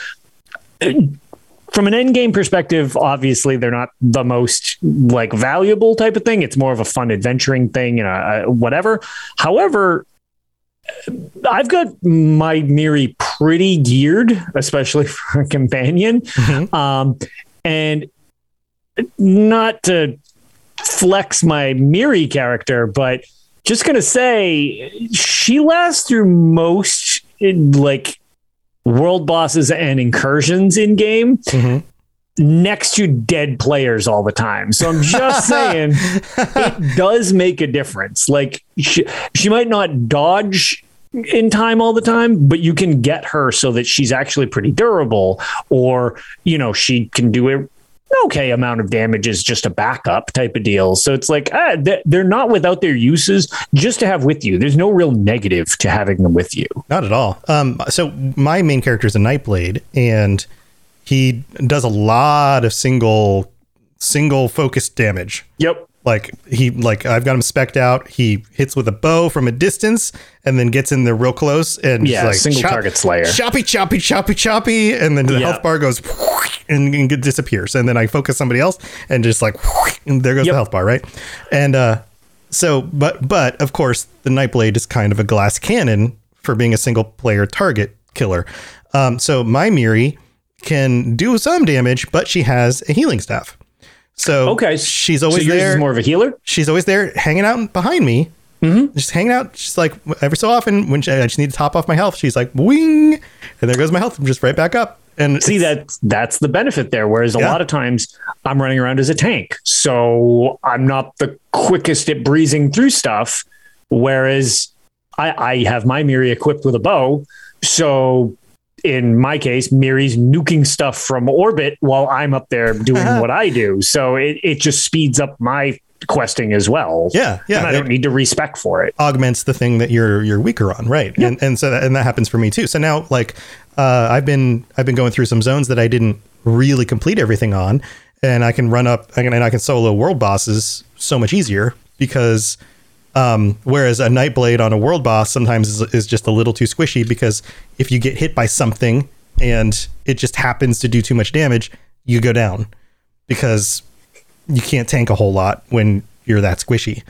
from an end game perspective, obviously they're not the most like valuable type of thing. It's more of a fun adventuring thing, you know, uh, whatever. However, I've got my Miri pretty geared, especially for a companion. Mm-hmm. Um, and not to flex my Miri character, but just going to say she lasts through most like world bosses and incursions in game. Mm-hmm. Next to dead players all the time. So I'm just saying it does make a difference. Like she, she might not dodge in time all the time, but you can get her so that she's actually pretty durable, or, you know, she can do a okay amount of damage as just a backup type of deal. So it's like, ah, they're not without their uses just to have with you. There's no real negative to having them with you. Not at all. Um, so my main character is a Nightblade, and he does a lot of single, single focused damage. Yep. Like he, like I've got him spec'd out. He hits with a bow from a distance, and then gets in there real close, and yeah, like single chop, target slayer. Choppy, choppy, choppy, choppy, and then the Yep. health bar goes and, and disappears, and then I focus somebody else, and just like and there goes Yep. the health bar, right? And uh, so, but but of course, the Nightblade is kind of a glass cannon for being a single player target killer. Um, so my Miri can do some damage, but she has a healing staff. So Okay, she's always so yours there. is more of a healer. She's always there hanging out behind me. Mm-hmm. Just hanging out. She's like, every so often when she, I just need to top off my health, she's like, wing. And there goes my health. I'm just right back up. And See, that that's the benefit there. Whereas a Yeah. lot of times I'm running around as a tank. So I'm not the quickest at breezing through stuff. Whereas I, I have my Miri equipped with a bow. So in my case, Miri's nuking stuff from orbit while I'm up there doing what I do. So it, it just speeds up my questing as well. Yeah, yeah. And I don't need to respec for it. augments the thing that you're you're weaker on, right? Yep. And and so that, and that happens for me too. So now, like, uh, I've been I've been going through some zones that I didn't really complete everything on, and I can run up I can, and I can solo world bosses so much easier because. Um, whereas a Nightblade on a world boss sometimes is, is just a little too squishy, because if you get hit by something and it just happens to do too much damage, you go down because you can't tank a whole lot when you're that squishy.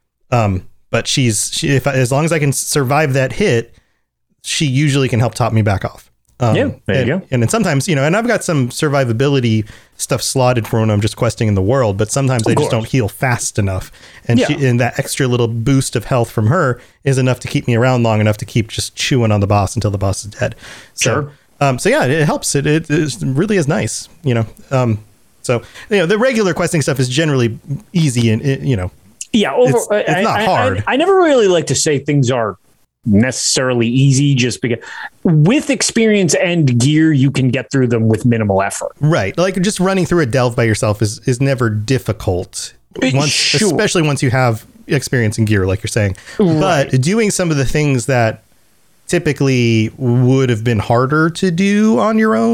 Um, but she's, she, if I, as long as I can survive that hit, she usually can help top me back off. Um, Yeah, there and, you go. And then sometimes, you know, and I've got some survivability stuff slotted for when I'm just questing in the world, but sometimes I just don't heal fast enough. And Yeah. she, and that extra little boost of health from her is enough to keep me around long enough to keep just chewing on the boss until the boss is dead. So, Sure. um, so yeah, it, it helps. It, it, it really is nice, you know? Um, so, you know, the regular questing stuff is generally easy and, it, you know, Yeah, over, It's- it's I, not I- hard. I, I never really like to say things are necessarily easy, just because with experience and gear, you can get through them with minimal effort. right. Like just running through a delve by yourself is, is never difficult. Once, Sure. especially once you have experience in gear, like you're saying, Right. but doing some of the things that typically would have been harder to do on your own.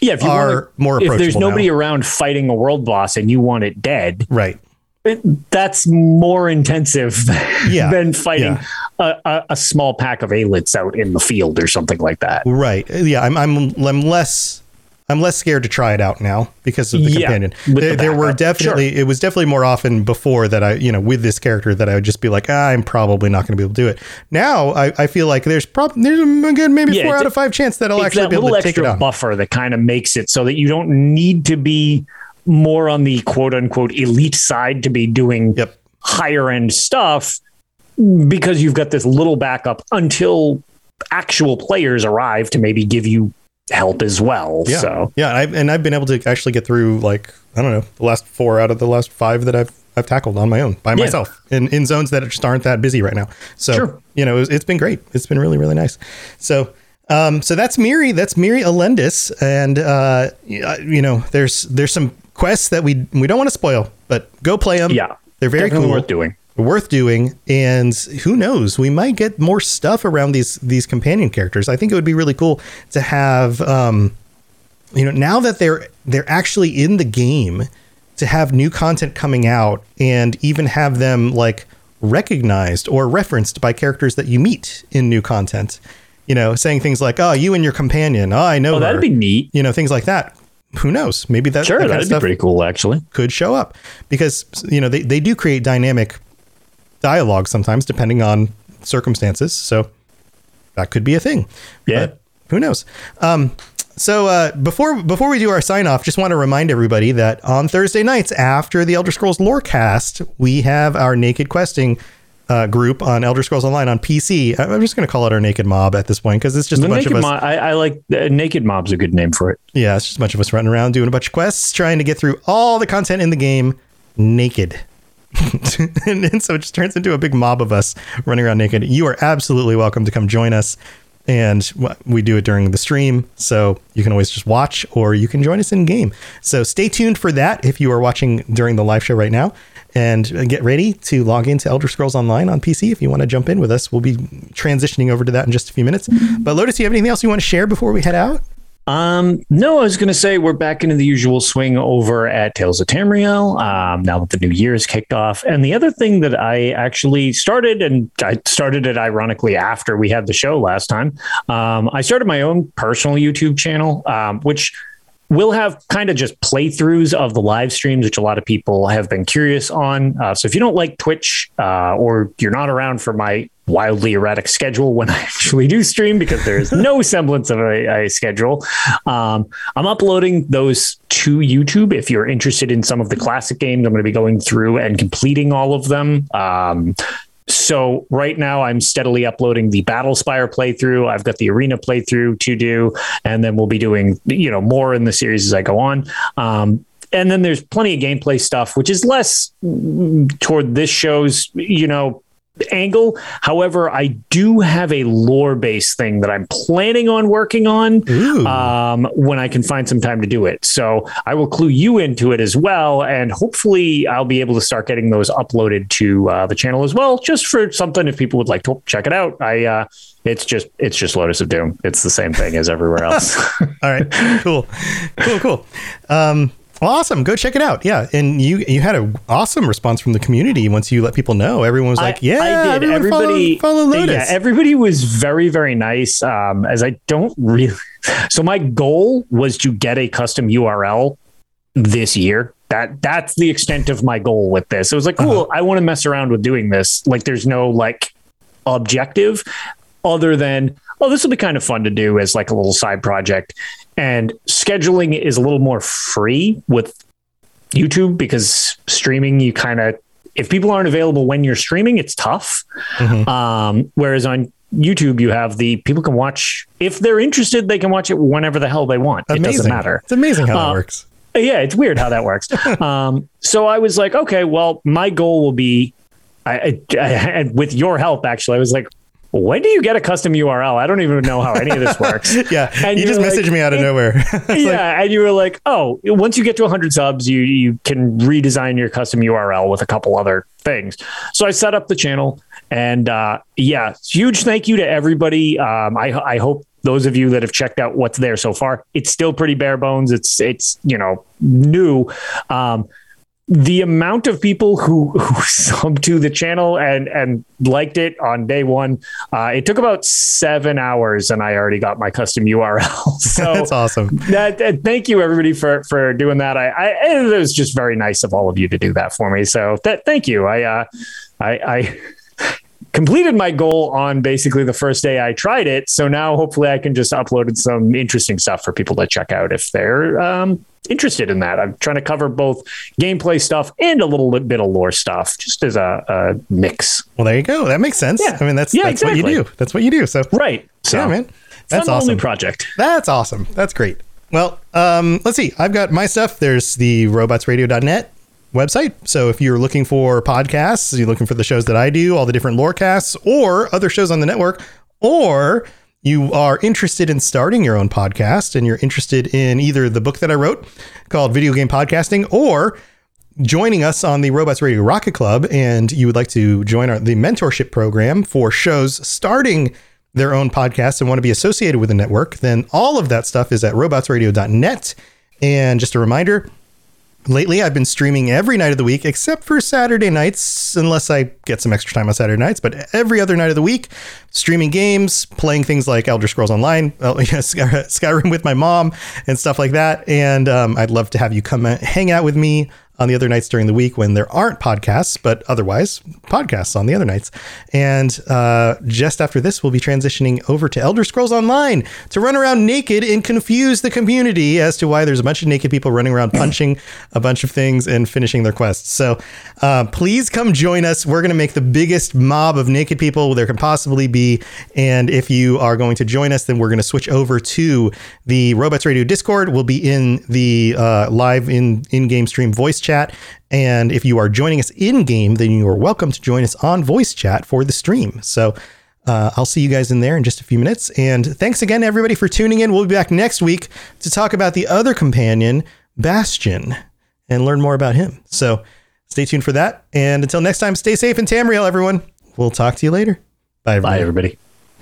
yeah, if you are wanna, more approachable. If there's nobody now. around fighting a world boss and you want it dead, Right. It, that's more intensive Yeah. than fighting Yeah. a, a, a small pack of ailits out in the field or something like that. Right. Yeah. I'm, I'm, I'm less, I'm less scared to try it out now because of the Yeah, companion. with There, the there were backup. definitely, it was definitely more often before that I, you know, with this character that I would just be like, ah, I'm probably not going to be able to do it. Now I, I feel like there's probably, there's a good, maybe Yeah, four it's- out of five chance that I'll It's actually that be able little to take it extra on. buffer that kind of makes it so that you don't need to be more on the quote unquote elite side to be doing Yep. higher end stuff because you've got this little backup until actual players arrive to maybe give you help as well. Yeah. So Yeah. I've, and I've been able to actually get through like, I don't know, the last four out of the last five that I've, I've tackled on my own by Yeah. myself in, in zones that just aren't that busy right now. So, Sure. you know, it's, it's been great. It's been really, really nice. So, um, so that's Miri, that's Miri Alendis. And, uh, you know, there's, there's some quests that we, we don't want to spoil, but go play them. yeah, They're very definitely cool. worth doing. Worth doing, and who knows, we might get more stuff around these these companion characters. I think it would be really cool to have, um, you know, now that they're they're actually in the game, to have new content coming out and even have them like recognized or referenced by characters that you meet in new content. You know, saying things like, "Oh, you and your companion. Oh, I know Oh, her." that'd be neat. You know, things like that. Who knows? Maybe that, Sure, that kind of that'd be stuff pretty cool, actually. could show up because, you know, they, they do create dynamic dialogue sometimes depending on circumstances. So that could be a thing. Yeah. But who knows? Um, so uh, before before we do our sign off, just want to remind everybody that on Thursday nights after the Elder Scrolls Lorecast, we have our Naked Questing uh, group on Elder Scrolls Online on P C. I'm just going to call it our Naked Mob at this point because it's just The a bunch naked of us. mob, I, I like uh, Naked Mob's a good name for it. Yeah, it's just a bunch of us running around doing a bunch of quests, trying to get through all the content in the game naked. and, and so it just turns into a big mob of us running around naked. You are absolutely welcome to come join us. And wh- we do it during the stream. So you can always just watch or you can join us in game. So stay tuned for that if you are watching during the live show right now. And get ready to log into Elder Scrolls Online on P C if you want to jump in with us. We'll be transitioning over to that in just a few minutes. But Lotus, do you have anything else you want to share before we head out? Um, no, I was going to say we're back into the usual swing over at Tales of Tamriel. Um, now that the new year is kicked off, and the other thing that I actually started, and I started it ironically after we had the show last time. Um, I started my own personal YouTube channel, um, which will have kind of just playthroughs of the live streams, which a lot of people have been curious on. Uh, so if you don't like Twitch uh, or you're not around for my wildly erratic schedule when I actually do stream, because there's no semblance of a, a schedule, um, I'm uploading those to YouTube. If you're interested in some of the classic games, I'm going to be going through and completing all of them. Um, So right now I'm steadily uploading the Battlespire playthrough. I've got the Arena playthrough to do, and then we'll be doing, you know, more in the series as I go on. Um, and then there's plenty of gameplay stuff, which is less toward this show's, you know, angle. However, I do have a lore-based thing that I'm planning on working on um, when I can find some time to do it. So I will clue you into it as well, and hopefully I'll be able to start getting those uploaded to uh, the channel as well, just for something if people would like to check it out. I uh, it's just it's just Lotus of Doom. It's the same thing as everywhere else. All right, cool, cool, cool. Um, well, awesome. Go check it out. Yeah, and you you had an awesome response from the community once you let people know. Everyone was like, I, "Yeah, I did." Everybody follow, follow Lotus." Yeah, everybody was very, very nice. Um, as I don't really. So my goal was to get a custom U R L this year. That that's the extent of my goal with this. It was like, cool. Uh-huh. I want to mess around with doing this. Like, there's no like objective other than, oh, this will be kind of fun to do as like a little side project. And scheduling is a little more free with YouTube, because streaming, you kind of, if people aren't available when you're streaming, it's tough. Mm-hmm. Um, whereas on YouTube, you have the people can watch, if they're interested, they can watch it whenever the hell they want. Amazing. It doesn't matter. It's amazing how uh, that works. Yeah, it's weird how that works. um, so I was like, okay, well, my goal will be, I, I, I, and with your help, actually, I was like, when do you get a custom U R L? I don't even know how any of this works. yeah, and you just like, messaged me out of nowhere. yeah, like, and you were like, oh, once you get to one hundred subs, you you can redesign your custom U R L with a couple other things. So I set up the channel, and uh, yeah, huge thank you to everybody. Um, I I hope those of you that have checked out what's there so far, it's still pretty bare bones. It's, it's, you know, new. Um, the amount of people who, who subbed to the channel and, and liked it on day one, uh, it took about seven hours and I already got my custom U R L. So that's awesome. That, that, thank you everybody for, for doing that. I, I, it was just very nice of all of you to do that for me. So that, thank you. I, uh, I, I completed my goal on basically the first day I tried it. So now hopefully I can just upload some interesting stuff for people to check out if they're um, interested in that. I'm trying to cover both gameplay stuff and a little bit of lore stuff just as a, a mix. Well, there you go. That makes sense. Yeah. I mean, that's, yeah, that's exactly. what you do. That's what you do. So right. So yeah, man, that's awesome. awesome. New project. That's awesome. That's great. Well, um, let's see. I've got my stuff. There's the robots radio dot net website. So if you're looking for podcasts, you're looking for the shows that I do, all the different lore casts or other shows on the network, or you are interested in starting your own podcast and you're interested in either the book that I wrote called Video Game Podcasting or joining us on the Robots Radio Rocket Club, and you would like to join our, the mentorship program for shows starting their own podcast and want to be associated with the network, then all of that stuff is at robots radio dot net. And just a reminder, lately, I've been streaming every night of the week, except for Saturday nights, unless I get some extra time on Saturday nights. But every other night of the week, streaming games, playing things like Elder Scrolls Online, uh, Skyrim with my mom, and stuff like that. And um, I'd love to have you come hang out with me on the other nights during the week when there aren't podcasts, but otherwise podcasts on the other nights. And uh, just after this, we'll be transitioning over to Elder Scrolls Online to run around naked and confuse the community as to why there's a bunch of naked people running around punching a bunch of things and finishing their quests. So uh, please come join us. We're going to make the biggest mob of naked people there can possibly be. And if you are going to join us, then we're going to switch over to the Robots Radio Discord. We'll be in the uh, live in in-game stream voice chat. And if you are joining us in game, then you are welcome to join us on voice chat for the stream. So uh, I'll see you guys in there in just a few minutes. And thanks again, everybody, for tuning in. We'll be back next week to talk about the other companion, Bastion, and learn more about him. So stay tuned for that. And until next time, stay safe in Tamriel, everyone. We'll talk to you later. Bye, everybody. Bye, everybody.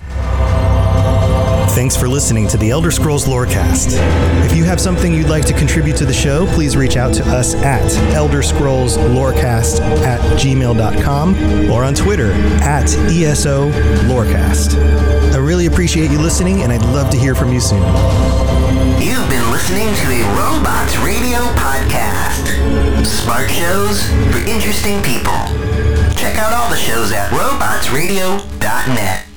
Thanks for listening to the Elder Scrolls Lorecast. If you have something you'd like to contribute to the show, please reach out to us at Elder Scrolls Lorecast at gmail dot com or on Twitter at E S O Lorecast. I really appreciate you listening, and I'd love to hear from you soon. You've been listening to a Robots Radio podcast. Smart shows for interesting people. Check out all the shows at robots radio dot net.